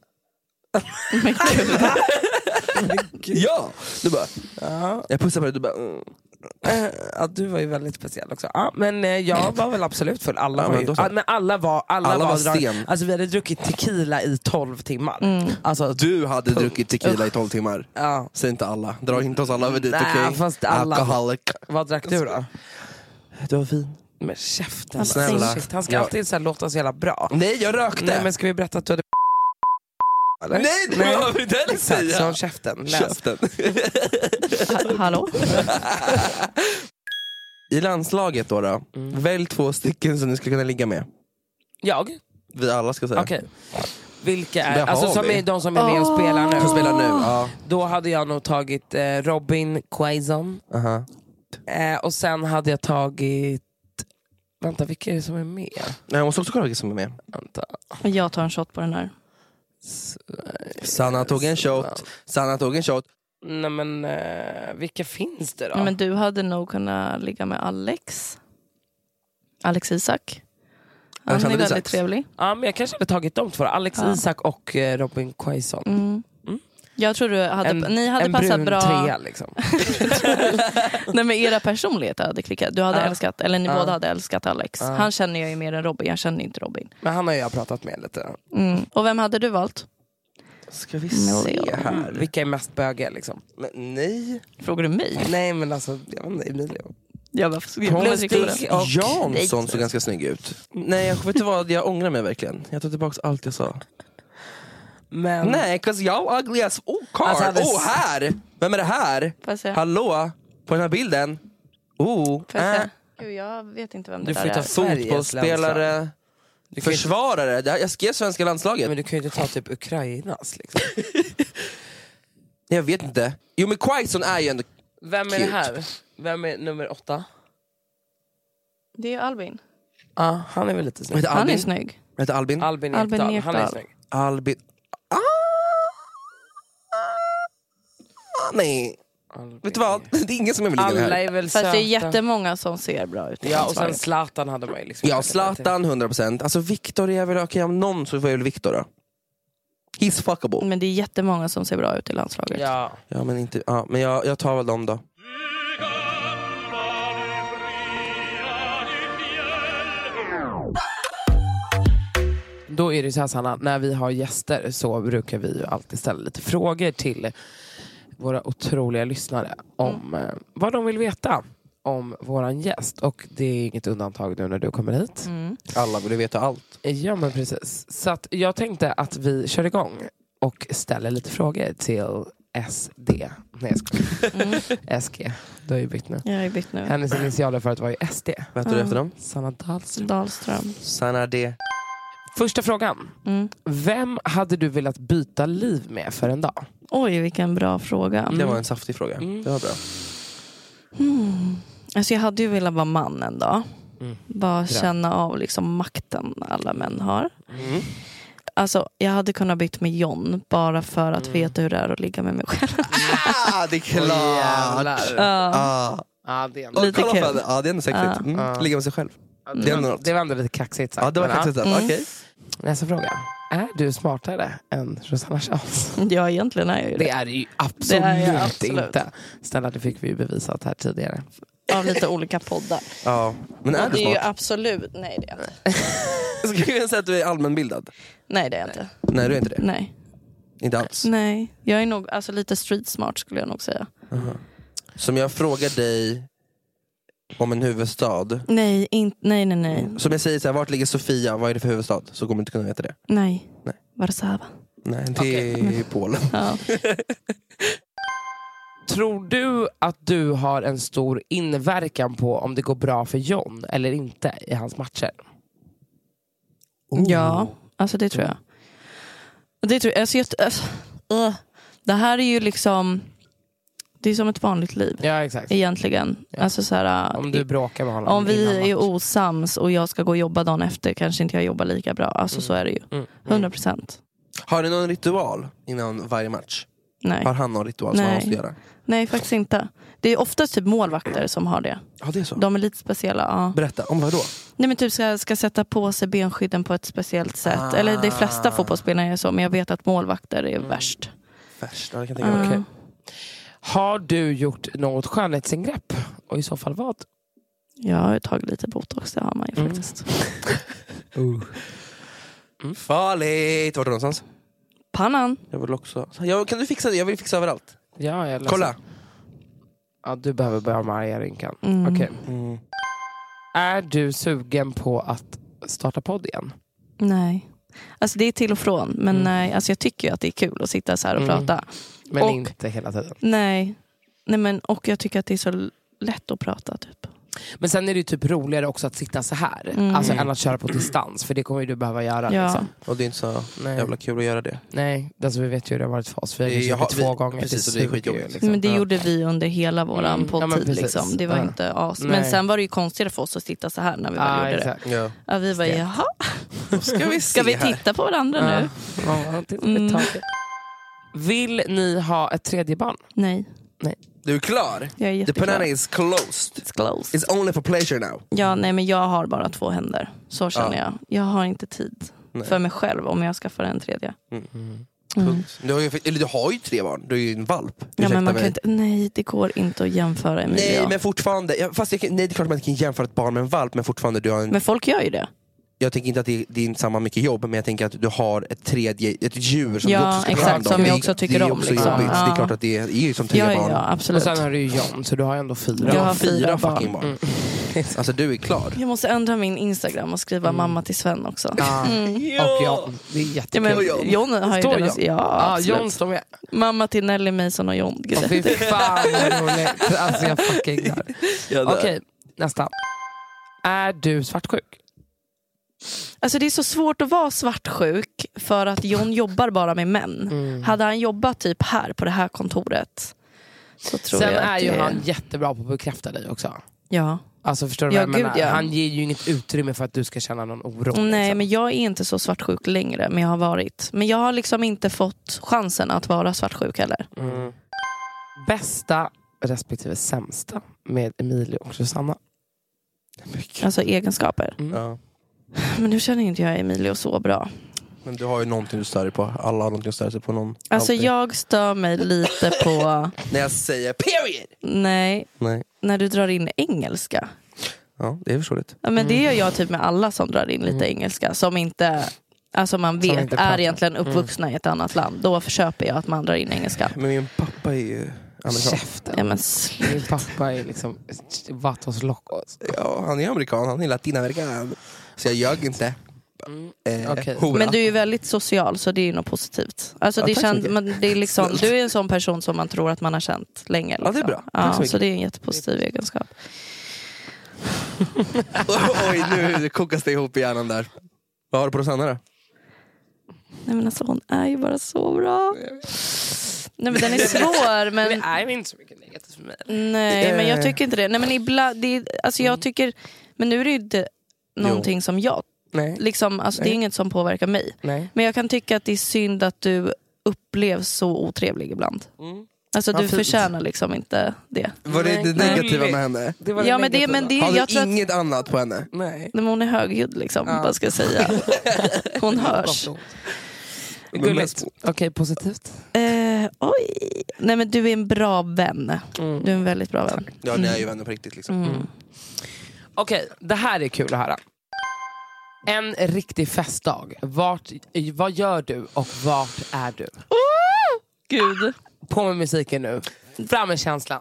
Ja, du bara... Jag pussar på det, du bara...
Ja, du var ju väldigt speciell också. Ja, men jag var väl absolut full. Alla var sten. Alltså vi hade druckit tequila i 12 timmar. Alltså,
du hade druckit tequila i 12 timmar.
Ja.
Säg inte alla. Dra inte oss alla över dit, okej?
Fast alla.
Alcoholic.
Vad drack du då?
Du var fin.
Men käften.
Snälla.
Han ska alltid så här låta så jävla bra.
Nej, jag rökte.
Nej, men ska vi berätta att du hade... Eller?
Nej, det var vi den säga.
Så käften.
Hallå?
I landslaget då. Välj 2 stycken som ni skulle kunna ligga med.
Jag?
Vi alla ska säga.
Okej. Vilka är, alltså som är de som är med och spelar nu?
Som spelar nu, ja.
Då hade jag nog tagit Robin Quaison. Och sen hade jag tagit... Vänta, vilka är det som är med?
Nej, jag måste också kolla vilka som är med.
Vänta.
Jag tar en shot på den här.
Sanna tog en shot.
Nej, men vilka finns det då?
Nej, men du hade nog kunnat ligga med Alex Isak. Han är väldigt trevlig.
Ja, men jag kanske hade tagit de 2. Alex Isak och Robin Quaison.
Jag tror ni hade passat bra.
En brun trea liksom.
Nej, men era personligheter hade klickat. Du hade älskat, eller ni båda hade älskat Alex. Han känner jag ju mer än Robin. Jag känner inte Robin.
Men han har jag pratat med lite.
Och vem hade du valt?
Ska vi se här.
Vilka är mest bögiga liksom?
Men nej.
Frågar du mig?
Nej, men alltså, jag vet inte, Emilio.
Jansson såg ganska snygg ut. Nej, jag vet inte vad, jag ångrar mig verkligen. Jag tar tillbaka allt jag sa.
Men...
Nej, 'cause y'all ugly as... Alltså, här! Vem är det här? Hallå? På den här bilden?
Gud, jag vet inte vem det
där
är.
Fotbollsspelare, försvarare. Jag skrev svenska landslaget.
Men du kan ju inte ta typ Ukrainas liksom.
Jag vet inte. Jo, men Quaison är ju ändå
Vem är
cute.
det här? Vem är nummer 8?
Det är Albin.
Ja, han är väl lite snygg.
Han är snygg.
Heter Albin?
Albin Ekdal. Han är snygg.
Albin. Nej. Albin. Vet du vad? Det är ingen som är med
alla
här.
är väl
fast
söta.
det är jättemånga som ser bra ut.
Ja, och sen Zlatan hade man ju liksom.
Ja, Zlatan 100%. Alltså Viktor är väl okej, om någon så får jag väl Viktor då. He's fuckable.
Men det är jättemånga som ser bra ut i landslaget.
Ja,
men inte... Ja, men jag tar väl dem då.
Då är det så här, Sanna, när vi har gäster så brukar vi ju alltid ställa lite frågor till våra otroliga lyssnare om vad de vill veta om våran gäst. Och det är inget undantag nu när du kommer hit.
Alla vill veta allt.
Ja, men precis. Så att jag tänkte att vi kör igång och ställer lite frågor till SD. Nej, jag skojar. SG. Du har ju bytt nu.
Jag har ju bytt nu.
Hennes initialer förut var ju SD.
Vad heter du efter dem?
Sanna
Dahlström.
Sanna D.
Första frågan. Vem hade du velat byta liv med för en dag?
Oj, vilken bra fråga.
Det var en saftig fråga. Det var bra.
Alltså jag hade ju velat vara man en dag. Bara känna av liksom makten alla män har. Alltså jag hade kunnat byta med John bara för att veta hur det är att ligga med mig själv.
Det är klart.
Det är
lite kul.
Det är ändå sexigt. Ligga med sig själv.
Det var ändå lite kaxigt sagt.
Ja, det var kaxigt. Okej.
Nästa fråga. Är du smartare än Rosanna Charles?
Ja, egentligen är jag ju det.
Det är det ju absolut inte. Snälla, det fick vi ju bevisat här tidigare.
Av lite olika poddar.
Ja, men är du
det är
smart?
ju absolut... Nej, det är jag inte.
Ska jag säga att du är allmänbildad?
Nej, det är jag inte.
Nej, du är inte det?
Nej.
Inte alls?
Nej, jag är nog alltså, lite street smart skulle jag nog säga.
Som jag frågar dig om en huvudstad.
Nej.
Som jag säger så här, vart ligger Sofia? Vad är det för huvudstad? Så kommer du inte kunna veta det.
Nej. Warszawa.
Nej, det är Polen.
Ja.
Tror du att du har en stor inverkan på om det går bra för John eller inte i hans matcher?
Ja, alltså det tror jag. Det tror jag. Det här är ju liksom... Det är som ett vanligt liv.
Ja, exakt.
Egentligen.
Ja.
Alltså så här,
om du bråkar med honom.
Om vi är osams och jag ska gå och jobba dagen efter kanske inte jag jobbar lika bra. Alltså så är det ju. 100%.
Har du någon ritual innan varje match?
Nej.
Har han någon ritual som han måste göra?
Nej, faktiskt inte. Det är oftast typ målvakter som har det.
Ja, det är så.
De är lite speciella, ja.
Berätta, om vad då?
Nej, men typ ska sätta på sig benskydden på ett speciellt sätt. Eller de flesta fotbollsspelare är så. Men jag vet att målvakter är värst.
Värst, ja, det kan jag tänka mig.
Okay. Har du gjort något skönhetsingrepp? Och i så fall vad?
Jag har tagit lite botox, det har man ju faktiskt.
Farligt! Vart är det någonstans?
Pannan.
Jag vill också... kan du fixa det? Jag vill fixa överallt.
Ja, jag
kolla!
Ja, du behöver börja med arga rynkan. Okej. Är du sugen på att starta podd igen?
Nej. Alltså det är till och från. Men nej, alltså jag tycker ju att det är kul att sitta så här och prata.
Men och, inte hela tiden.
Nej, men och jag tycker att det är så lätt att prata typ.
Men sen är det ju typ roligare också att sitta så här. Alltså än att köra på distans. För det kommer ju du behöva göra.
Ja.
Liksom.
Och det är inte så jävla kul att göra det.
Nej, alltså vi vet ju hur det har varit för oss. Vi har två gånger.
Precis, det är skitjobbigt.
Liksom. Men det gjorde vi under hela våran poddtid. Liksom. Det var inte as. Men sen var det ju konstigare för oss att sitta så här när vi väl gjorde det. Ja, vi var jaha. Ska vi titta på varandra nu?
Ja, vill ni ha ett tredje barn?
Nej.
Du är klar?
Jag är jätteklar.
The banana is closed.
It's closed.
It's only for pleasure now.
Ja, nej, men jag har bara 2 händer. Så känner jag. Jag har inte tid för mig själv om jag skaffar en tredje.
Du har ju 3 barn. Du är ju en valp.
Ja, men man kan inte, nej, det går inte att jämföra Emilia.
Nej, men fortfarande. Nej, det är klart man inte kan jämföra ett barn med en valp. Men fortfarande du har en...
Men folk gör ju det.
Jag tänker inte att det är inte samma mycket jobb, men jag tänker att du har ett djur som du också ska
exakt, som jag också tycker om.
Det är också jobbigt. Det är klart att det är ju som 3 barn.
Ja, absolut.
Och sen har du ju John, så du har ändå 4.
Jag har 4
fucking barn. Alltså du är klar.
Jag måste ändra min Instagram och skriva mamma till Sven också.
Och John, det är jättekul.
Ja, men John har ju den. Ja,
John står med.
Mamma till Nelly, Mason och John.
Fy fan vad roligt. Alltså jag fucking där. Okej, nästa. Är du svartsjuk?
Alltså det är så svårt att vara svartsjuk för att John jobbar bara med män. Hade han jobbat typ här på det här kontoret så tror
sen
jag
är
att
ju han jättebra på att bekräfta dig också.
Ja.
Alltså förstår du vad jag menar? Han ger ju inget utrymme för att du ska känna någon oro.
Nej,
liksom.
men jag är inte så svartsjuk längre, men jag har varit. Men jag har liksom inte fått chansen att vara svartsjuk heller.
Bästa respektive sämsta med Emilia och Susanna?
Alltså egenskaper.
Ja.
Men nu känner inte jag Emilia så bra.
Men du har ju någonting du stör dig på. Alla har någonting att störa sig på. Någon.
Alltså jag stör mig lite på...
När jag säger period!
Nej. När du drar in engelska.
Ja, det är förståeligt.
Ja, men det gör jag typ med alla som drar in lite engelska. Som inte... Alltså man vet är egentligen uppvuxna i ett annat land. Då försöker jag att man drar in engelska.
Men min pappa är ju amerikan.
Ja, men
min pappa är liksom Vatos Locos.
Ja, han är amerikan. Han är latinamerikan. Så jag ljög inte.
Okay. Men du är ju väldigt social, så det är ju något positivt. Alltså det det är liksom, du är en sån person som man tror att man har känt länge. Liksom.
Ja, det är bra.
Ja, så det är en jättepositiv egenskap.
Oj, nu kokas det ihop i hjärnan där. Vad har du på Rosanna då?
Nej men alltså hon är ju bara så bra. Nej men den är svår. Men
det är inte så mycket negativt för mig.
Nej men jag tycker inte det. Nej men ibland, alltså jag tycker... Men nu är det ju inte någonting som jag... Liksom, alltså det är inget som påverkar mig. Men jag kan tycka att det är synd att du upplevs så otrevlig ibland. Alltså du förtjänar liksom inte det.
Var det negativa med henne?
Det var ja, men det
har du inget annat på henne?
Nej. Men hon är högljudd liksom, vad ska jag säga. Hon hörs.
Gulligt. Okej, positivt.
Oj. Nej men du är en bra vän. Du är en väldigt bra vän.
Ja, ni är ju vänner på riktigt liksom.
Okej, det här är kul att höra. En riktig festdag. Vad gör du och vart är du?
Gud.
På med musiken nu. Fram med känslan.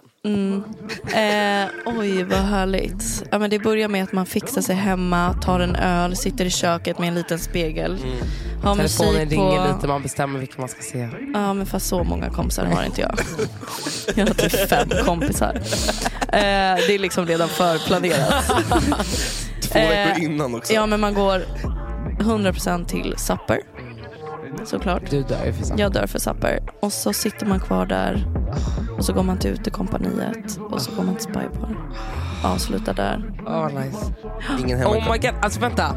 Oj, vad härligt. Ja, men det börjar med att man fixar sig hemma, tar en öl, sitter i köket med en liten spegel. Har
telefonen ringer lite, man bestämmer vilka man ska se.
Ja, men fast så många kompisar har inte jag. Jag har typ 5 kompisar. Det är liksom redan förplanerat.
2 veckor innan också.
Ja, men man går 100% till Supper. Såklart.
Du dör för Supper.
Jag dör för Supper. Och så sitter man kvar där. Och så går man till utekompaniet. Och så går man till Spybar. Avslutar där.
Nice.
Ingen hemma.
Oh my god, alltså vänta.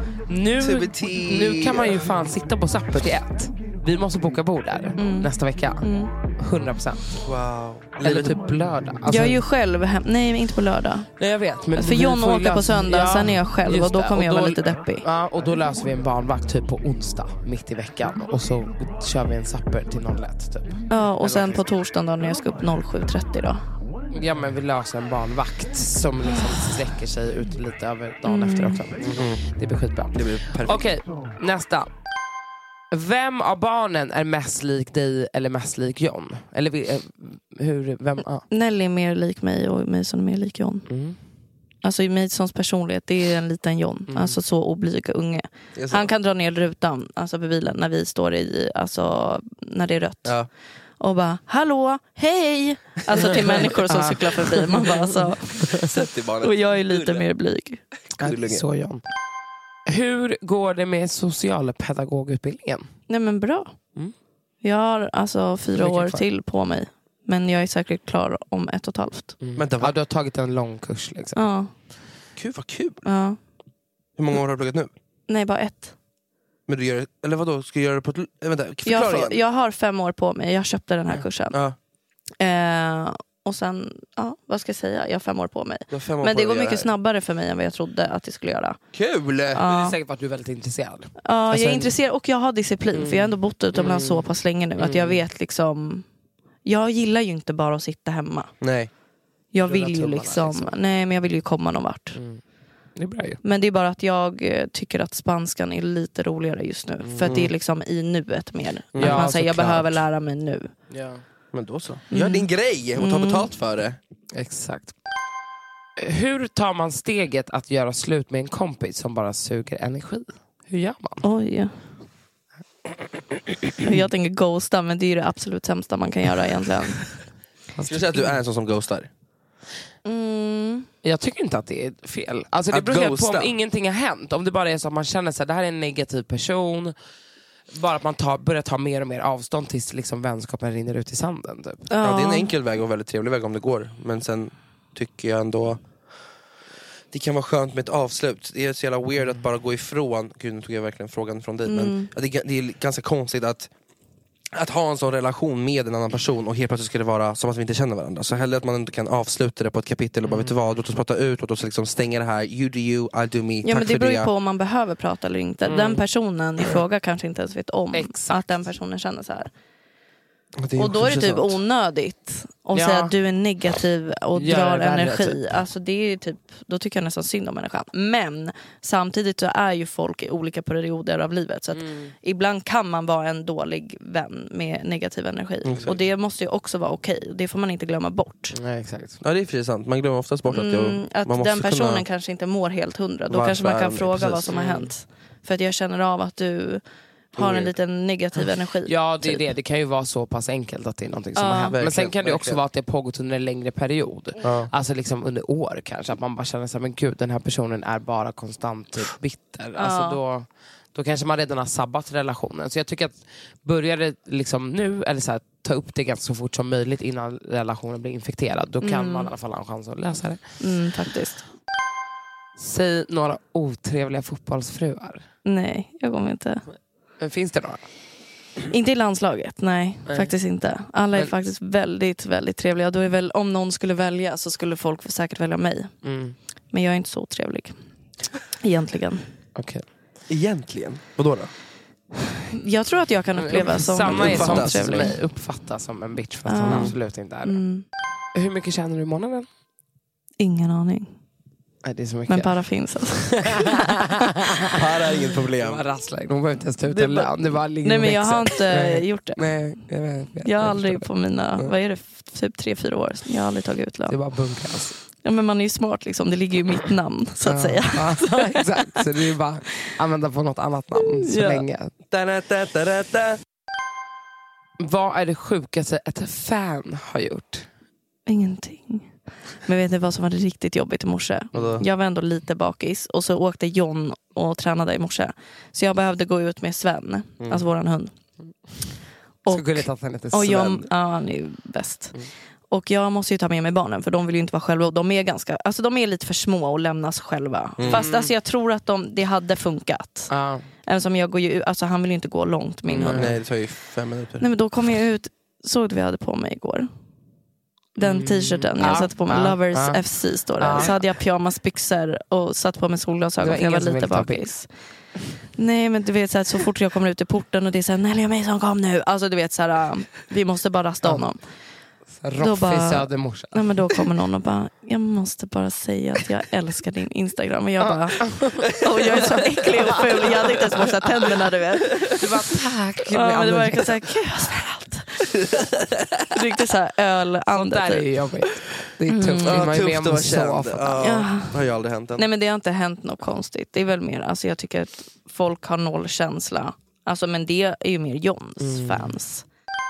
Nu kan man ju fan sitta på Supper till 1. Vi måste boka bord där nästa vecka. 100%.
Wow.
Eller typ lördag. Alltså,
jag är ju själv nej, inte på lördag.
Nej, jag vet. Men
för John åker på söndag, sen är jag själv. Och då kommer jag vara lite deppig.
Ja, och då löser vi en barnvakt typ på onsdag, mitt i veckan. Och så kör vi en Supper till 01 typ.
Ja, och sen på torsdagen då, när jag ska upp 07.30 då.
Ja, men vi löser en barnvakt som liksom sträcker sig ut lite över dagen efter också. Det blir skitbra.
Det blir perfekt.
Okej, nästa. Vem av barnen är mest lik dig eller mest lik John? Eller
Nelly är mer lik mig och Mason är mer lik John. Alltså Masons personlighet, det är en liten John. Alltså så oblyga unge. Han kan dra ner rutan, alltså på bilen när vi står när det är rött.
Ja.
Och bara, hallå, hej! Alltså till människor som cyklar förbi. Man bara, alltså. Och jag är lite mer blyg.
Så John. Hur går det med socialpedagogutbildningen?
Nej men bra. Jag har alltså 4 år till på mig. Men jag är säkert klar om 1,5.
Du har tagit en lång kurs liksom.
Ja.
Gud, vad kul.
Ja.
Hur många år har du pluggat nu?
Nej, bara 1.
Men du gör, eller vadå, ska du göra det på
jag har 5 år på mig. Jag köpte den här kursen. Och sen, vad ska jag säga? Jag har 5 år på mig. Men det går mycket snabbare för mig än vad jag trodde att det skulle göra.
Kul!
Men det är säkert för att du är väldigt intresserad.
Ja, alltså, jag är intresserad och jag har disciplin. För jag har ändå bott utomlands så pass länge nu. Att jag vet liksom... Jag gillar ju inte bara att sitta hemma.
Nej.
Jag vill ju liksom... Nej, men jag vill ju komma någon vart.
Det är bra ju.
Men det är bara att jag tycker att spanskan är lite roligare just nu. För att det är liksom i nuet mer. Att man säger, jag behöver lära mig nu.
Ja.
Men då så. Gör din grej och ta betalt för det.
Exakt. Hur tar man steget att göra slut med en kompis som bara suger energi? Hur gör man?
Oj. Jag tänker ghosta, men det är ju det absolut sämsta man kan göra egentligen.
Ska du säga att du är en sån som ghostar?
Jag tycker inte att det är fel. Alltså det beror helt på om ingenting har hänt. Om det bara är så att man känner sig det här är en negativ person. Bara att man börjar ta mer och mer avstånd tills liksom vänskapen rinner ut i sanden typ.
Ja, det är en enkel väg och väldigt trevlig väg om det går. Men sen tycker jag ändå det kan vara skönt med ett avslut. Det är så jävla weird att bara gå ifrån. Gud, nu tog jag verkligen frågan från dig. Men det är ganska konstigt att att ha en sån relation med en annan person och helt plötsligt ska det vara som att vi inte känner varandra. Så hellre att man inte kan avsluta det på ett kapitel och bara vet du vad, låt oss prata ut, låt oss liksom stänga det här, you do you, I do me.
Ja, men det beror ju på om man behöver prata eller inte. Den personen i fråga kanske inte ens vet om att den personen känner så här. Och då är det typ onödigt att säga att du är negativ och drar energi. Typ. Alltså det är typ, då tycker jag nästan synd om människan. Men samtidigt så är ju folk i olika perioder av livet. Så att ibland kan man vara en dålig vän med negativ energi. Exakt. Och det måste ju också vara okej. Det får man inte glömma bort.
Nej, exakt. Ja, det är precis sant. Man glömmer oftast bort att
man den personen kanske inte mår helt 100. Då kanske man kan fråga vad som har hänt. För att jag känner av att du har en liten negativ energi.
Ja, det är det. Det kan ju vara så pass enkelt att det är någonting som har hänt. Men sen kan det också vara att det pågått under en längre period. Alltså liksom under år kanske. Att man bara känner så här, men gud, den här personen är bara konstant typ bitter. Alltså då kanske man redan har sabbat relationen. Så jag tycker att börjar det liksom nu, eller så här, ta upp det ganska så fort som möjligt innan relationen blir infekterad. Då kan man i alla fall ha en chans att lösa det.
Faktiskt.
Säg några otrevliga fotbollsfruar.
Nej, jag kommer inte.
Men finns det några?
Inte i landslaget, nej. Faktiskt inte. Alla är faktiskt väldigt, väldigt trevliga. Då är väl, om någon skulle välja så skulle folk säkert välja mig. Men jag är inte så trevlig. Egentligen.
Okej.
Egentligen? Vadå då?
Jag tror att jag kan uppleva som
samma är som trevlig. Uppfattas som en bitch för att hon absolut inte är det. Hur mycket tjänar du i månaden?
Ingen aning.
Nej, det är så mycket.
Men para finns alltså.
Para är inget problem.
Det rasslar. De behöver inte ens ta ut en lön.
Nej, men jag har inte gjort det.
Nej,
jag har aldrig på mina, vad är det, typ 3-4 år. Jag har aldrig tagit ut lön.
Det är bara bunkras.
Ja, men man är ju smart liksom. Det ligger ju i mitt namn så att säga.
Ja, exakt. Så det är ju bara använda på något annat namn så länge. Vad är det sjukaste ett fan har gjort?
Ingenting. Men vet ni vad som var riktigt jobbigt i morse? Jag var ändå lite bakis. Och så åkte John och tränade i morse. Så jag behövde gå ut med Sven. Alltså våran hund.
Och, så gulligt att han heter Sven.
Han är ju bäst. Och jag måste ju ta med mig barnen. För de vill ju inte vara själva. Och de är ganska, alltså de är lite för små och lämnas själva. Fast alltså, jag tror att det hade funkat. Även som jag går ju, alltså han vill ju inte gå långt, min hund.
Nej, det tar ju 5 minuter.
Nej, men då kom jag ut. Såg du vi hade på mig igår? Den t-shirten jag satte på mig, Lovers FC står det. Så hade jag pyjamasbyxor och satt på mig solglasögon för jag var lite bakis. Nej, men du vet så fort jag kommer ut i porten och det är såhär, Nelly och mig som kom nu. Alltså du vet såhär, vi måste bara rasta honom.
Då bara,
nej, men då kommer någon och bara, jag måste bara säga att jag älskar din Instagram. Och jag bara, och jag är så äcklig och ful. Jag hade inte ens borstat tänderna, du vet.
Du bara, tack.
Men det var verkligen såhär, gud vad snällt. Riktigt såhär ölandet.
Sånt där är jobbigt. Det är tufft. Man är med om så ofta.
Det har ju aldrig hänt än.
Nej, men det har inte hänt något konstigt. Det är väl mer, alltså jag tycker att folk har noll känsla. Alltså, men det är ju mer Johns fans.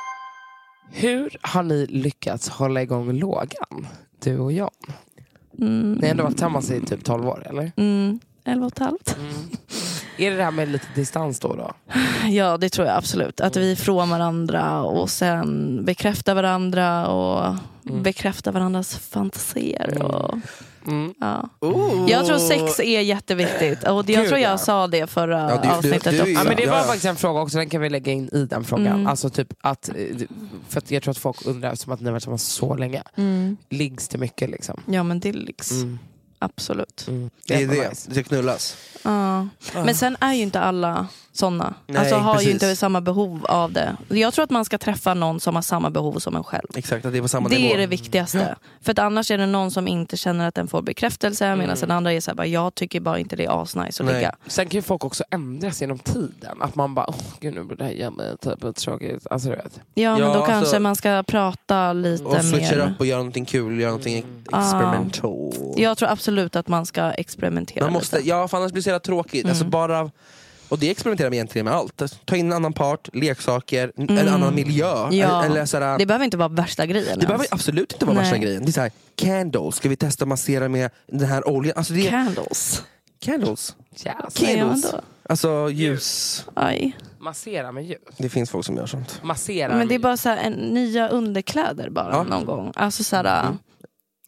Hur har ni lyckats hålla igång lågan, du och John? Ni har ändå varit tillsammans i typ 12 år, eller?
11,5.
Är det här med lite distans då?
Ja, det tror jag absolut. Att vi är från varandra och sen bekräftar varandra och bekräftar varandras fantasier. Och, ja. Jag tror sex är jätteviktigt. Och jag tror jag sa det förra avsnittet också.
Ja, men det var faktiskt en fråga också, den kan vi lägga in i den frågan. Alltså typ att, för att jag tror att folk undrar, som att ni har varit tillsammans så länge. Liggs det mycket liksom?
Ja, men det liggs. Absolut.
Det är det. Det ska knullas.
Men sen är ju inte alla såna. Alltså har ju inte samma behov av det. Jag tror att man ska träffa någon som har samma behov som en själv.
Exakt, att det är på samma nivå.
Det är det viktigaste. För att annars är det någon som inte känner att den får bekräftelse. Medan den andra är såhär, jag tycker bara inte det är asnice att ligga.
Sen kan ju folk också ändras genom tiden. Att man bara, gud nu blir det här jävla typ tråkigt. Alltså du vet.
Ja, men då kanske man ska prata lite mer.
Och switcha upp och göra någonting kul, göra någonting experimental.
Jag tror absolut att man ska experimentera
man måste,
lite.
Ja, för annars blir det så jävla tråkigt. Alltså bara... Och det experimenterar vi egentligen med allt. Ta in en annan part, leksaker, en annan miljö.
Ja.
Eller sådär.
Det behöver inte vara värsta grejen.
Det behöver absolut inte vara värsta grejen. Det är såhär, candles. Ska vi testa massera med den här oljan? Alltså det är...
Candles?
Candles?
Yes.
Candles. Alltså ljus.
Aj.
Massera med ljus.
Det finns folk som gör sånt.
Massera.
Men det är bara såhär nya underkläder bara någon gång. Alltså såhär...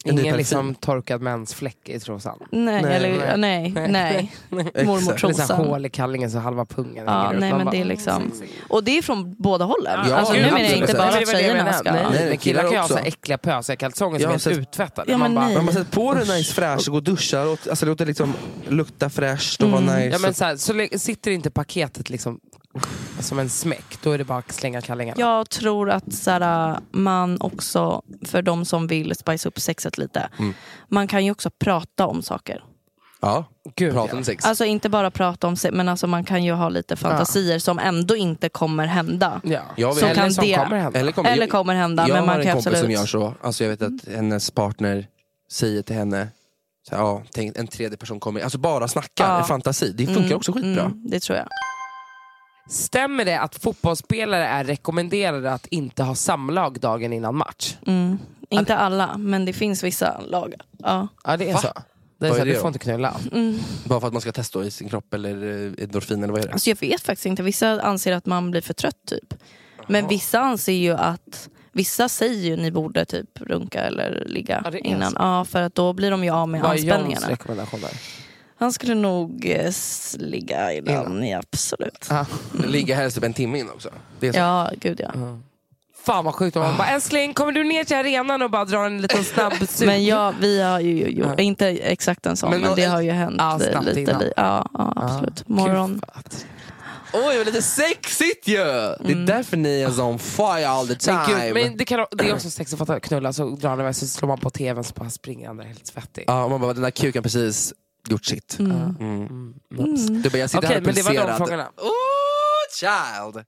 Ingen liksom torkad mensfläck i trosan.
Nej. Mormortrosan.
Eller hål i kallingen så halva pungen.
Men det är liksom... Och det är från båda hållen. Nu menar jag inte bara att tjejerna ska...
Nej, men killar kan ju ha så äckliga pösiga kalsonger som är uttvättade.
Man har sett på det nice fräsch och gå och duscha. Alltså låter liksom lukta fräscht och vara nice.
Ja, men så sitter inte paketet liksom som en smäck. Då är det bara att slänga kallingarna.
Jag tror att man också, för de som vill spice upp sexet lite, man kan ju också prata om saker.
Ja, prata om sex.
Alltså inte bara prata om sex, men alltså man kan ju ha lite fantasier som ändå inte kommer hända. Eller kommer hända.
Jag
men man
har
kan
en kompis
absolut...
som gör så. Alltså jag vet att hennes partner säger till henne så tänk, en tredje person kommer. Alltså bara snacka, en fantasi. Det funkar också skitbra.
Det tror jag.
Stämmer det att fotbollsspelare är rekommenderade att inte ha samlag dagen innan match?
Inte alla, men det finns vissa lag. Ja,
det är så. Det är så du får inte knulla.
Bara för att man ska testa i sin kropp eller endorfin eller vad är det?
Alltså jag vet faktiskt inte. Vissa anser att man blir för trött typ. Men vissa anser ju att... Vissa säger ju ni borde typ runka eller ligga innan. Ja, för att då blir de ju av med anspänningarna. Vad är Johns
rekommendation där?
Han skulle nog ligga innan, absolut.
Ligga helst typ en timme in också. Det är så.
Ja, gud ja.
Fan vad sjukt om man bara, älskling, kommer du ner till arenan och bara drar en liten snabb sug?
Men vi har ju inte exakt en sån, men det har ju hänt lite. Ja, absolut. Morgon.
Oj, vad lite sexigt ju! Det är därför ni är on fire all the time.
Men det är också sexigt för att knulla. Så drar man så slår man på tvn så bara springer andra helt svettig.
Ja, man bara, den där kuken precis gjort sitt. Du bara, jag sitter här och
men det var de frågorna.
Child!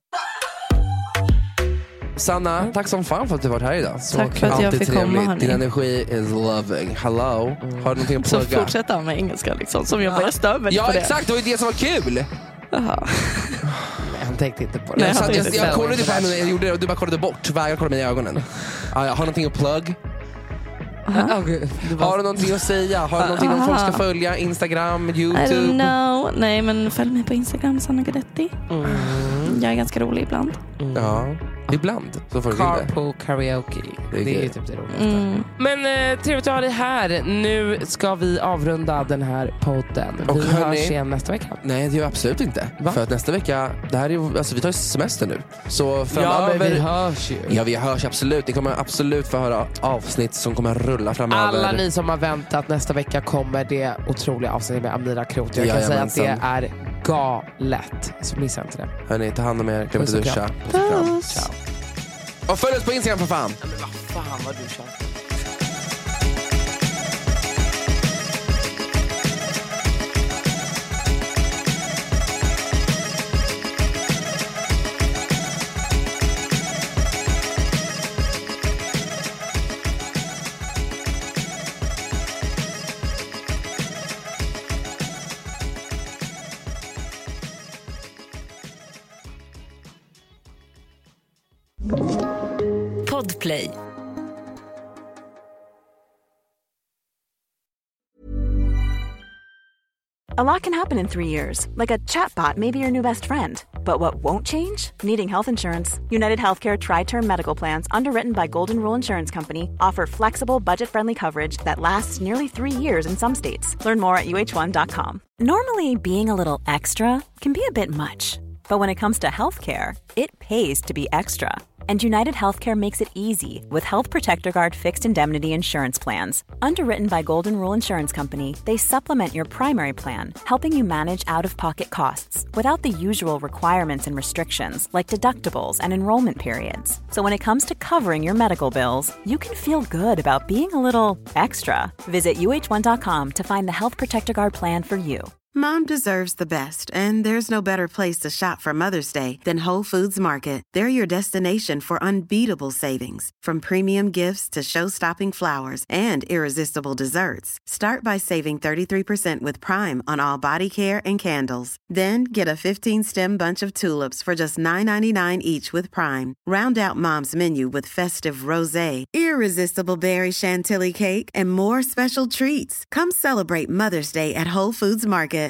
Sanna, tack som fan för att du varit här idag.
Tack för att jag fick komma.
Din energi is loving. Hello. Har du någonting att plugga?
Så fortsätta med engelska liksom, som jag börjar störa mig på det.
Ja, exakt. Det var ju det som var kul.
Jaha.
Han tänkte inte på det.
Jag kollade på henne, jag gjorde det och du bara kollade bort. Vägrade kolla mig i ögonen. Jag har någonting att plugga. Har du någonting att säga? Har du någonting om folk ska följa? Instagram, YouTube?
I don't know. Nej, men följ mig på Instagram, Sanna Guidetti. Jag är ganska rolig ibland.
Ja, ibland. Så får du
Carpool karaoke. Det är ju typ det roligaste. Men trevligt att ha dig här. Nu ska vi avrunda den här podden. Och vi hörs igen nästa vecka.
Nej, det gör absolut inte. Va? För att nästa vecka, det här är, alltså, vi tar semester nu. Så framöver...
Ja, men vi hörs ju.
Ja, vi hörs absolut. Ni kommer absolut få höra avsnitt som kommer rulla framöver.
Alla ni som har väntat, nästa vecka kommer det otroliga avsnittet med Amira Krot. Jag kan säga att det är galet. Så missa inte det.
Hörni, ta hand om er. Glöm inte duscha. Ciao. Och följ oss på Instagram för fan.
Men vad fan vad du kör.
Podplay.
A lot can happen in 3 years, like a chatbot may be your new best friend. But what won't change? Needing health insurance. United Healthcare Tri-Term Medical Plans, underwritten by Golden Rule Insurance Company, offer flexible, budget-friendly coverage that lasts nearly 3 years in some states. Learn more at uh1.com. Normally, being a little extra can be a bit much. But when it comes to healthcare, it pays to be extra. And United Healthcare makes it easy with Health Protector Guard fixed indemnity insurance plans. Underwritten by Golden Rule Insurance Company, they supplement your primary plan, helping you manage out-of-pocket costs without the usual requirements and restrictions like deductibles and enrollment periods. So when it comes to covering your medical bills, you can feel good about being a little extra. Visit uh1.com to find the Health Protector Guard plan for you.
Mom deserves the best, and there's no better place to shop for Mother's Day than Whole Foods Market. They're your destination for unbeatable savings, from premium gifts to show-stopping flowers and irresistible desserts. Start by saving 33% with Prime on all body care and candles. Then get a 15-stem bunch of tulips for just $9.99 each with Prime. Round out Mom's menu with festive rosé, irresistible berry chantilly cake, and more special treats. Come celebrate Mother's Day at Whole Foods Market.